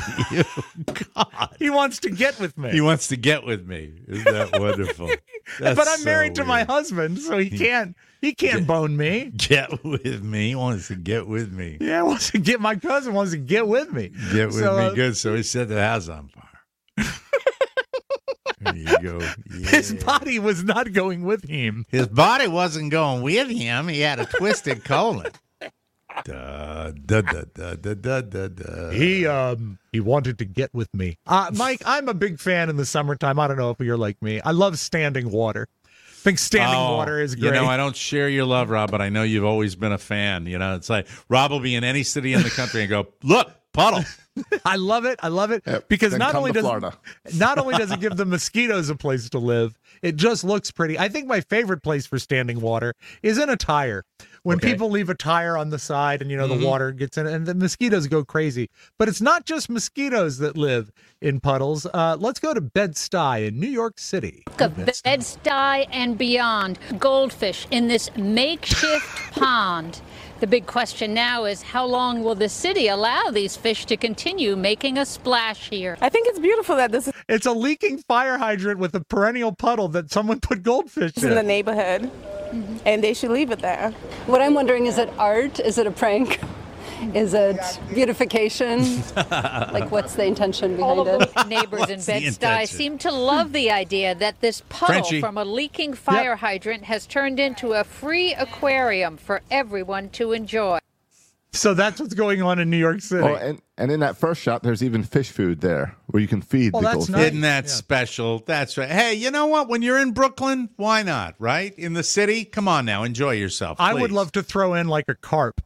God. He wants to get with me. He wants to get with me. Isn't that wonderful? That's but I'm so married to my weird. husband, so he can't he can't bone me. Get with me. He wants to get with me. Yeah, he wants to get my cousin wants to get with me. Get with So, me. uh, Good. So he set the house on fire. There you go. Yeah. His body was not going with him. His body wasn't going with him. He had a twisted colon. Da, da, da, da, da, da, da, da. He um he wanted to get with me. Uh, Mike, I'm a big fan in the summertime. I don't know if you're like me. I love standing water. I think standing Oh, water is great. You know, I don't share your love, Rob, but I know you've always been a fan. You know, it's like Rob will be in any city in the country and go, look, puddle. I love it. I love it Yep. because Then not come only to does Florida. not only does it give the mosquitoes a place to live, it just looks pretty. I think my favorite place for standing water is in a tire. When Okay. people leave a tire on the side and, you know, Mhm. the water gets in and the mosquitoes go crazy. But it's not just mosquitoes that live in puddles. Uh, let's go to Bed-Stuy in New York City. Of Bed-Stuy and beyond, goldfish in this makeshift pond. The big question now is how long will the city allow these fish to continue making a splash here? I think it's beautiful that this is It's a leaking fire hydrant with a perennial puddle that someone put goldfish in the neighborhood, and they should leave it there. What I'm wondering, is it art? Is it a prank? Is it beautification? Like, what's the intention behind it? Neighbors in What's the Bed-Stuy intention? seem to love the idea that this puddle Frenchie. from a leaking fire hydrant has turned into a free aquarium for everyone to enjoy. So that's what's going on in New York City. Oh, and, and in that first shot, there's even fish food there where you can feed Well, the that's goldfish. nice. Isn't that Yeah. special? That's right. Hey, you know what? When you're in Brooklyn, why not, right? In the city? Come on now. Enjoy yourself. I would please. love to throw in like a carp.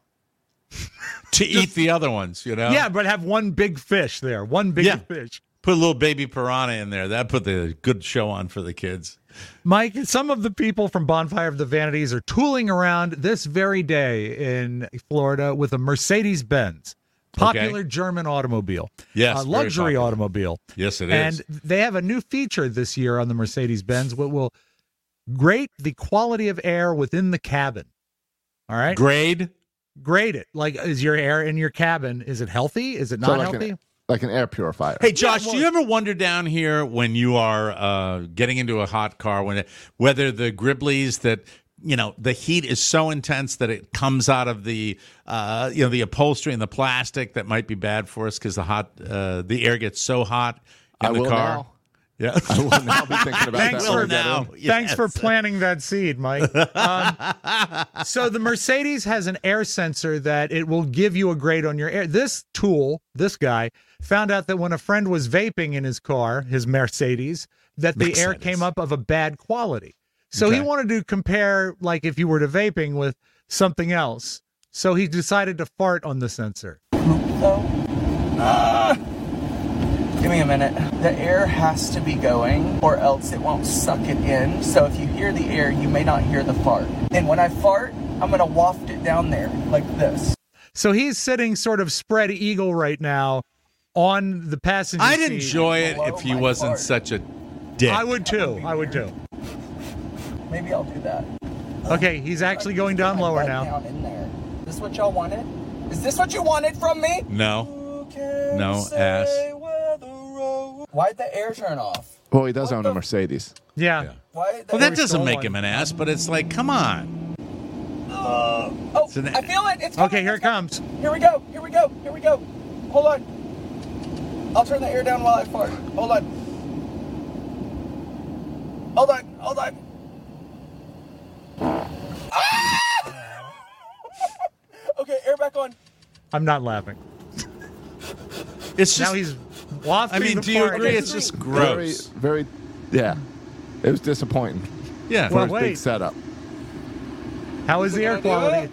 to eat the other ones, you know? Yeah, but have one big fish there. One big Yeah. fish. Put a little baby piranha in there. That put the good show on for the kids. Mike, some of the people from Bonfire of the Vanities are tooling around this very day in Florida with a Mercedes-Benz, popular Okay. German automobile. Yes, a very luxury popular. automobile. Yes, it and is. they have a new feature this year on the Mercedes-Benz what will grade the quality of air within the cabin. All right? Grade? Grade it. Like, is your air in your cabin, is it healthy? Is it So not like healthy? An, like an air purifier. Hey, Josh, do you ever wonder down here when you are uh, getting into a hot car, when it, whether the Gribleys that, you know, the heat is so intense that it comes out of the, uh, you know, the upholstery and the plastic that might be bad for us because the hot, uh, the air gets so hot in I the will car. now. Yeah. I will now be thinking about Thanks that. for when we get now. in. Thanks for Yes. planting that seed, Mike. Um, so the Mercedes has an air sensor that it will give you a grade on your air. This tool, this guy, found out that when a friend was vaping in his car, his Mercedes, that the air Mercedes. came up of a bad quality. So he Okay. wanted to compare, like, if you were to vaping with something else. So he decided to fart on the sensor. Ah! Give me a minute. The air has to be going or else it won't suck it in. So if you hear the air, you may not hear the fart. And when I fart, I'm going to waft it down there like this. So he's sitting sort of spread eagle right now on the passenger I'd seat. enjoy it if he wasn't such a dick. I would too. I would too. Maybe I'll do that. Okay, he's actually going down lower Right now. down in there. Is this what y'all wanted? Is this what you wanted from me? No. No, ass. Why'd the air turn off? Well, he does own a Mercedes. Yeah. Why? Well, that doesn't make him an ass, but it's like, come on. Uh, oh, an- I feel it. It's Okay, here it comes. Here we go. Here we go. Here we go. Hold on. I'll turn the air down while I fart. Hold on. Hold on. Hold on. Ah! Okay, air back on. I'm not laughing. It's now just, he's wafting I mean, the do you fart. agree? It's just gross. Very, very, yeah. It was disappointing. Yeah. For Well, his wait. big setup. How is the air Is it gonna do quality?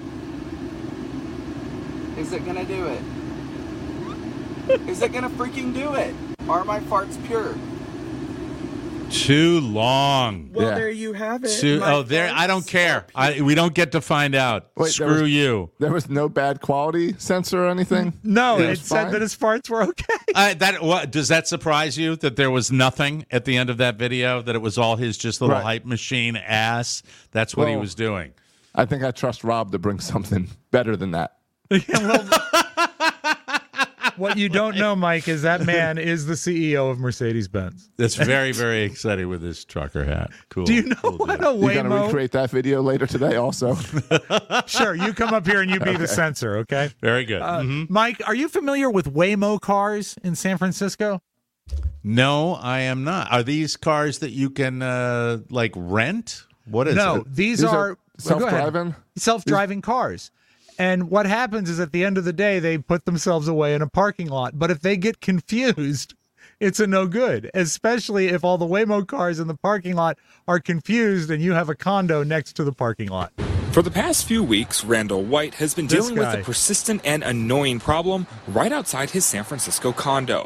Is it gonna do it? Is it gonna freaking do it? Are my farts pure? Too long. Well, Yeah. there you have it. Too, My oh, there. I don't farts care. I, we don't get to find out. Wait, there Screw was- you. There was no bad quality sensor or anything? No, It it was said fine? that his farts were okay. Uh, that what does that surprise you that there was nothing at the end of that video? That it was all his just little Right. hype machine ass. That's what he Well- was doing. I think I trust Rob to bring something better than that. Yeah, well, what you don't know, Mike, is that man is the C E O of Mercedes-Benz. That's very very excited with his trucker hat. Cool. Do you know Cool what deal. a You're going to Waymo? recreate that video later today also? Sure, you come up here and you be the censor, okay? Very good. Uh, Mhm. Mike, are you familiar with Waymo cars in San Francisco? No, I am not. Are these cars that you can uh, like rent? What is no, it? these, These are, are well, go ahead. self-driving? self-driving cars. And what happens is at the end of the day, they put themselves away in a parking lot. But if they get confused, it's a no good, especially if all the Waymo cars in the parking lot are confused and you have a condo next to the parking lot. For the past few weeks, Randall White has been This dealing with guy. a persistent and annoying problem right outside his San Francisco condo.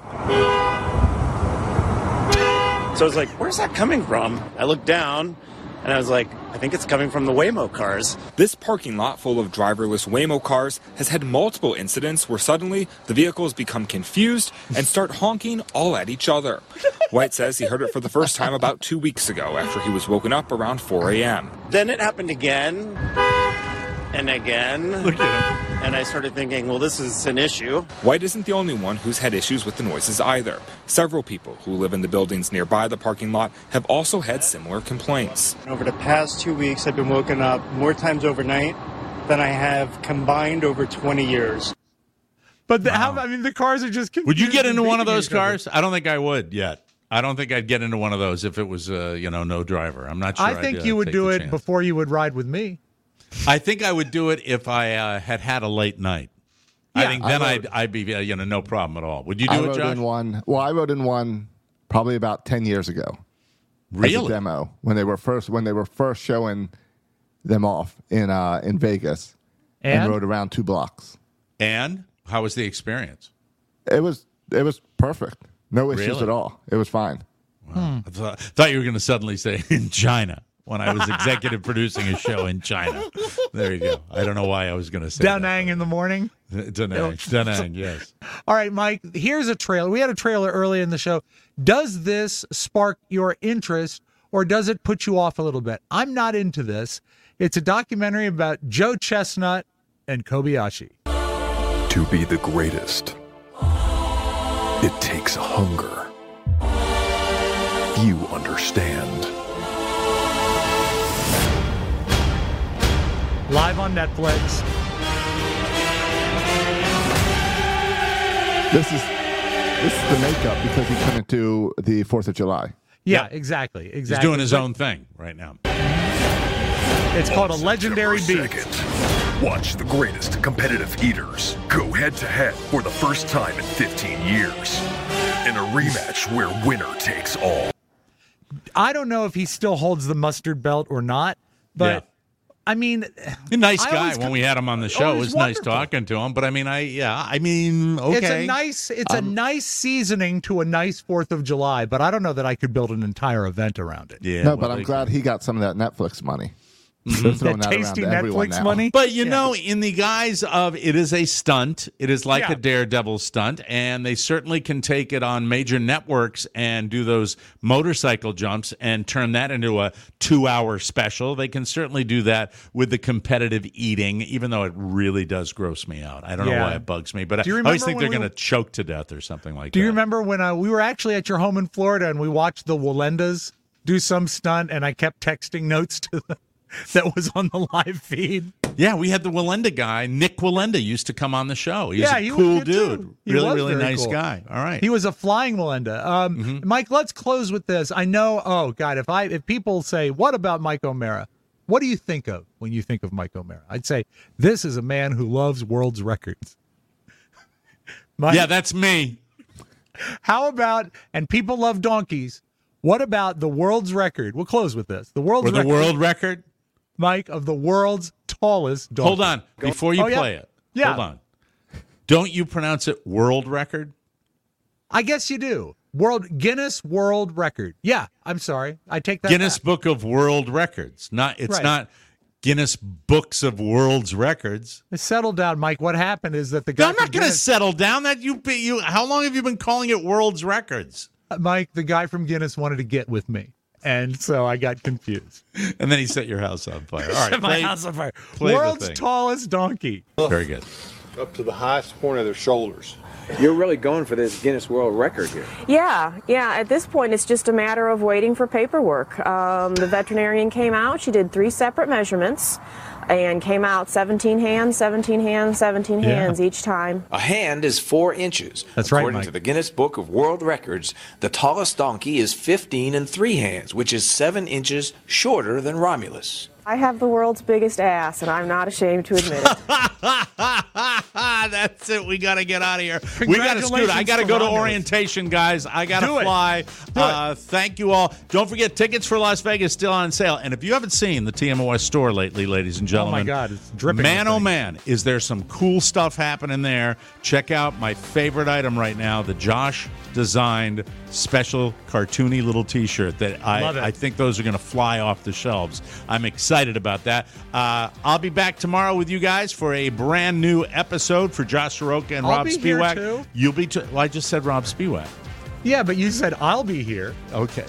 So I was like, where's that coming from? I looked down and I was like, I think it's coming from the Waymo cars. This parking lot full of driverless Waymo cars has had multiple incidents where suddenly the vehicles become confused and start honking all at each other. White says he heard it for the first time about two weeks ago after he was woken up around four a.m. Then it happened again and again. Look at him. And I started thinking, well, this is an issue. White isn't the only one who's had issues with the noises either. Several people who live in the buildings nearby the parking lot have also had similar complaints. Over the past two weeks, I've been woken up more times overnight than I have combined over twenty years. But the, how, I mean, the cars are just confused. Would you get and into one of beating those each other. cars? I don't think I would yet. I don't think I'd get into one of those if it was, uh, you know, no driver. I'm not sure. I think I'd, uh, you would take do the it chance. before you would ride with me. I think I would do it if I uh, had had a late night. I Yeah, think I then rode- I'd, I'd be, uh, you know, no problem at all. Would you do I it, rode Josh? in one. Well, I rode in one probably about ten years ago. As Really? a demo when they were first when they were first showing them off in uh, in Vegas, and? And? rode around two blocks. And how was the experience? It was it was perfect. No issues Really? at all. It was fine. I thought, thought you were going to suddenly say in China when I was executive producing a show in China. There you go. I don't know why I was going to say Da Nang in the morning. that. Da Nang. Da Nang, yes. All right, Mike, here's a trailer. We had a trailer early in the show. Does this spark your interest or does it put you off a little bit? I'm not into this. It's a documentary about Joe Chestnut and Kobayashi. To be the greatest, it takes hunger. Few understand. Live on Netflix. This is this is the makeup because he couldn't do the Fourth of July. Yeah, exactly. Exactly. He's doing his own thing right now. It's called a legendary beat. Watch the greatest competitive eaters go head to head for the first time in fifteen years. In a rematch where winner takes all. I don't know if he still holds the mustard belt or not, but Yeah. I mean, A nice I guy always when co- we had him on the show. Oh, It he's was nice wonderful. talking to him. But I mean, I yeah, I mean, okay. It's a nice, it's a Um, nice seasoning to a nice Fourth of July, but I don't know that I could build an entire event around it. Yeah, no, well, but I'm they- glad he got some of that Netflix money. Mhm. They're throwing That that around tasty to everyone Netflix now. money. But you Yeah. know, in the guise of it is a stunt, it is like Yeah. a Daredevil stunt, and they certainly can take it on major networks and do those motorcycle jumps and turn that into a two-hour special. They can certainly do that with the competitive eating, even though it really does gross me out. I don't know Yeah. why it bugs me, but Do you I always remember think when they're we going were- to choke to death or something like Do you that. remember when uh, we were actually at your home in Florida and we watched the Walendas do some stunt and I kept texting notes to them that was on the live feed? Yeah, we had the Walenda guy. Nick Walenda used to come on the show. He's yeah, a he was cool good, dude. too. He Really, was really very nice cool. guy. All right. He was a flying Walenda. Um, Mhm. Mike, let's close with this. I know. Oh God, if I if people say, "What about Mike O'Mara?" What do you think of when you think of Mike O'Mara? I'd say this is a man who loves world's records. Mike, Yeah, that's me. how about and people love donkeys? What about the world's record? We'll close with this. The world's For the record, world record? Mike, of the world's tallest donkey. Hold on. Before you Oh, yeah. play it. Yeah. Hold on. Don't you pronounce it world record? I guess you do. World Guinness World Record. Yeah, I'm sorry. I take that Guinness back. Book of World Records. Not it's Right. not Guinness Books of World's Records. Settle down, Mike. What happened is that the guy No, I'm from not going to Guinness- settle down. That you be you. How long have you been calling it World's Records? Uh, Mike, the guy from Guinness wanted to get with me, and so I got confused. And then he set your house on fire. All right, Set my play- house on fire. play the World's thing. tallest donkey. Very good. Up to the highest point of their shoulders. You're really going for this Guinness World Record here. Yeah, yeah. At this point, it's just a matter of waiting for paperwork. Um, the veterinarian came out. She did three separate measurements and came out seventeen hands, seventeen hands, seventeen Yeah. hands each time. A hand is four inches. That's right, According Mike. to the Guinness Book of World Records, the tallest donkey is fifteen and three hands, which is seven inches shorter than Romulus. I have the world's biggest ass, and I'm not ashamed to admit it. That's it. We got to get out of here. We got to scoot. I got to go to orientation, guys. I got to fly. Uh, thank you all. Don't forget, tickets for Las Vegas still on sale. And if you haven't seen the T M O S store lately, ladies and gentlemen, Oh, my God. It's dripping. Man, oh, man, is there some cool stuff happening there. Check out my favorite item right now, the Josh designed special cartoony little T-shirt that Love it. I, I think those are going to fly off the shelves. I'm excited about that. Uh, I'll be back tomorrow with you guys for a brand new episode for Josh Soroka and I'll Rob be here, Spiewak. too. You'll be. T- well, I just said Rob Spiewak. Yeah, but you said I'll be here. Okay.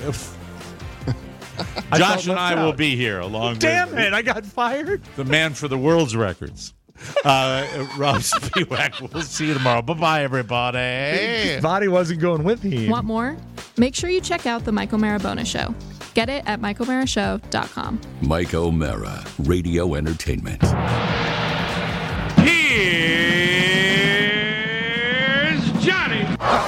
I Josh felt and I left will out. be here along Damn with it, I got fired. the man for the world's records. Uh, Rob Spiewak. We'll see you tomorrow. Bye-bye, everybody. His body wasn't going with him. Want more? Make sure you check out The Mike O'Mara Bonus Show. Get it at mike o'mara show dot com. Mike O'Mara, Radio Entertainment. Here's Johnny.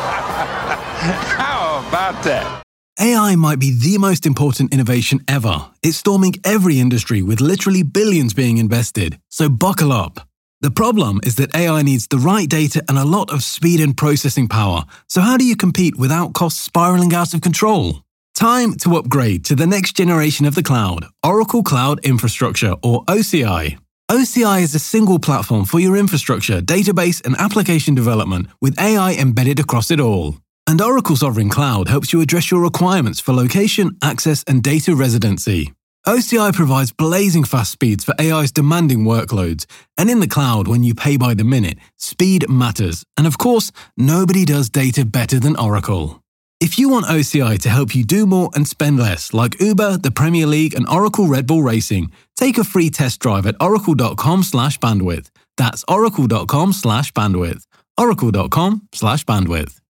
How about that? A I might be the most important innovation ever. It's storming every industry with literally billions being invested. So buckle up. The problem is that A I needs the right data and a lot of speed and processing power. So how do you compete without costs spiraling out of control? Time to upgrade to the next generation of the cloud, Oracle Cloud Infrastructure, or O C I. O C I is a single platform for your infrastructure, database, and application development with A I embedded across it all. And Oracle Sovereign Cloud helps you address your requirements for location, access, and data residency. O C I provides blazing fast speeds for A I's demanding workloads. And in the cloud, when you pay by the minute, speed matters. And of course, nobody does data better than Oracle. If you want O C I to help you do more and spend less, like Uber, the Premier League, and Oracle Red Bull Racing, take a free test drive at oracle.com slash bandwidth. That's oracle.com slash bandwidth. oracle.com slash bandwidth.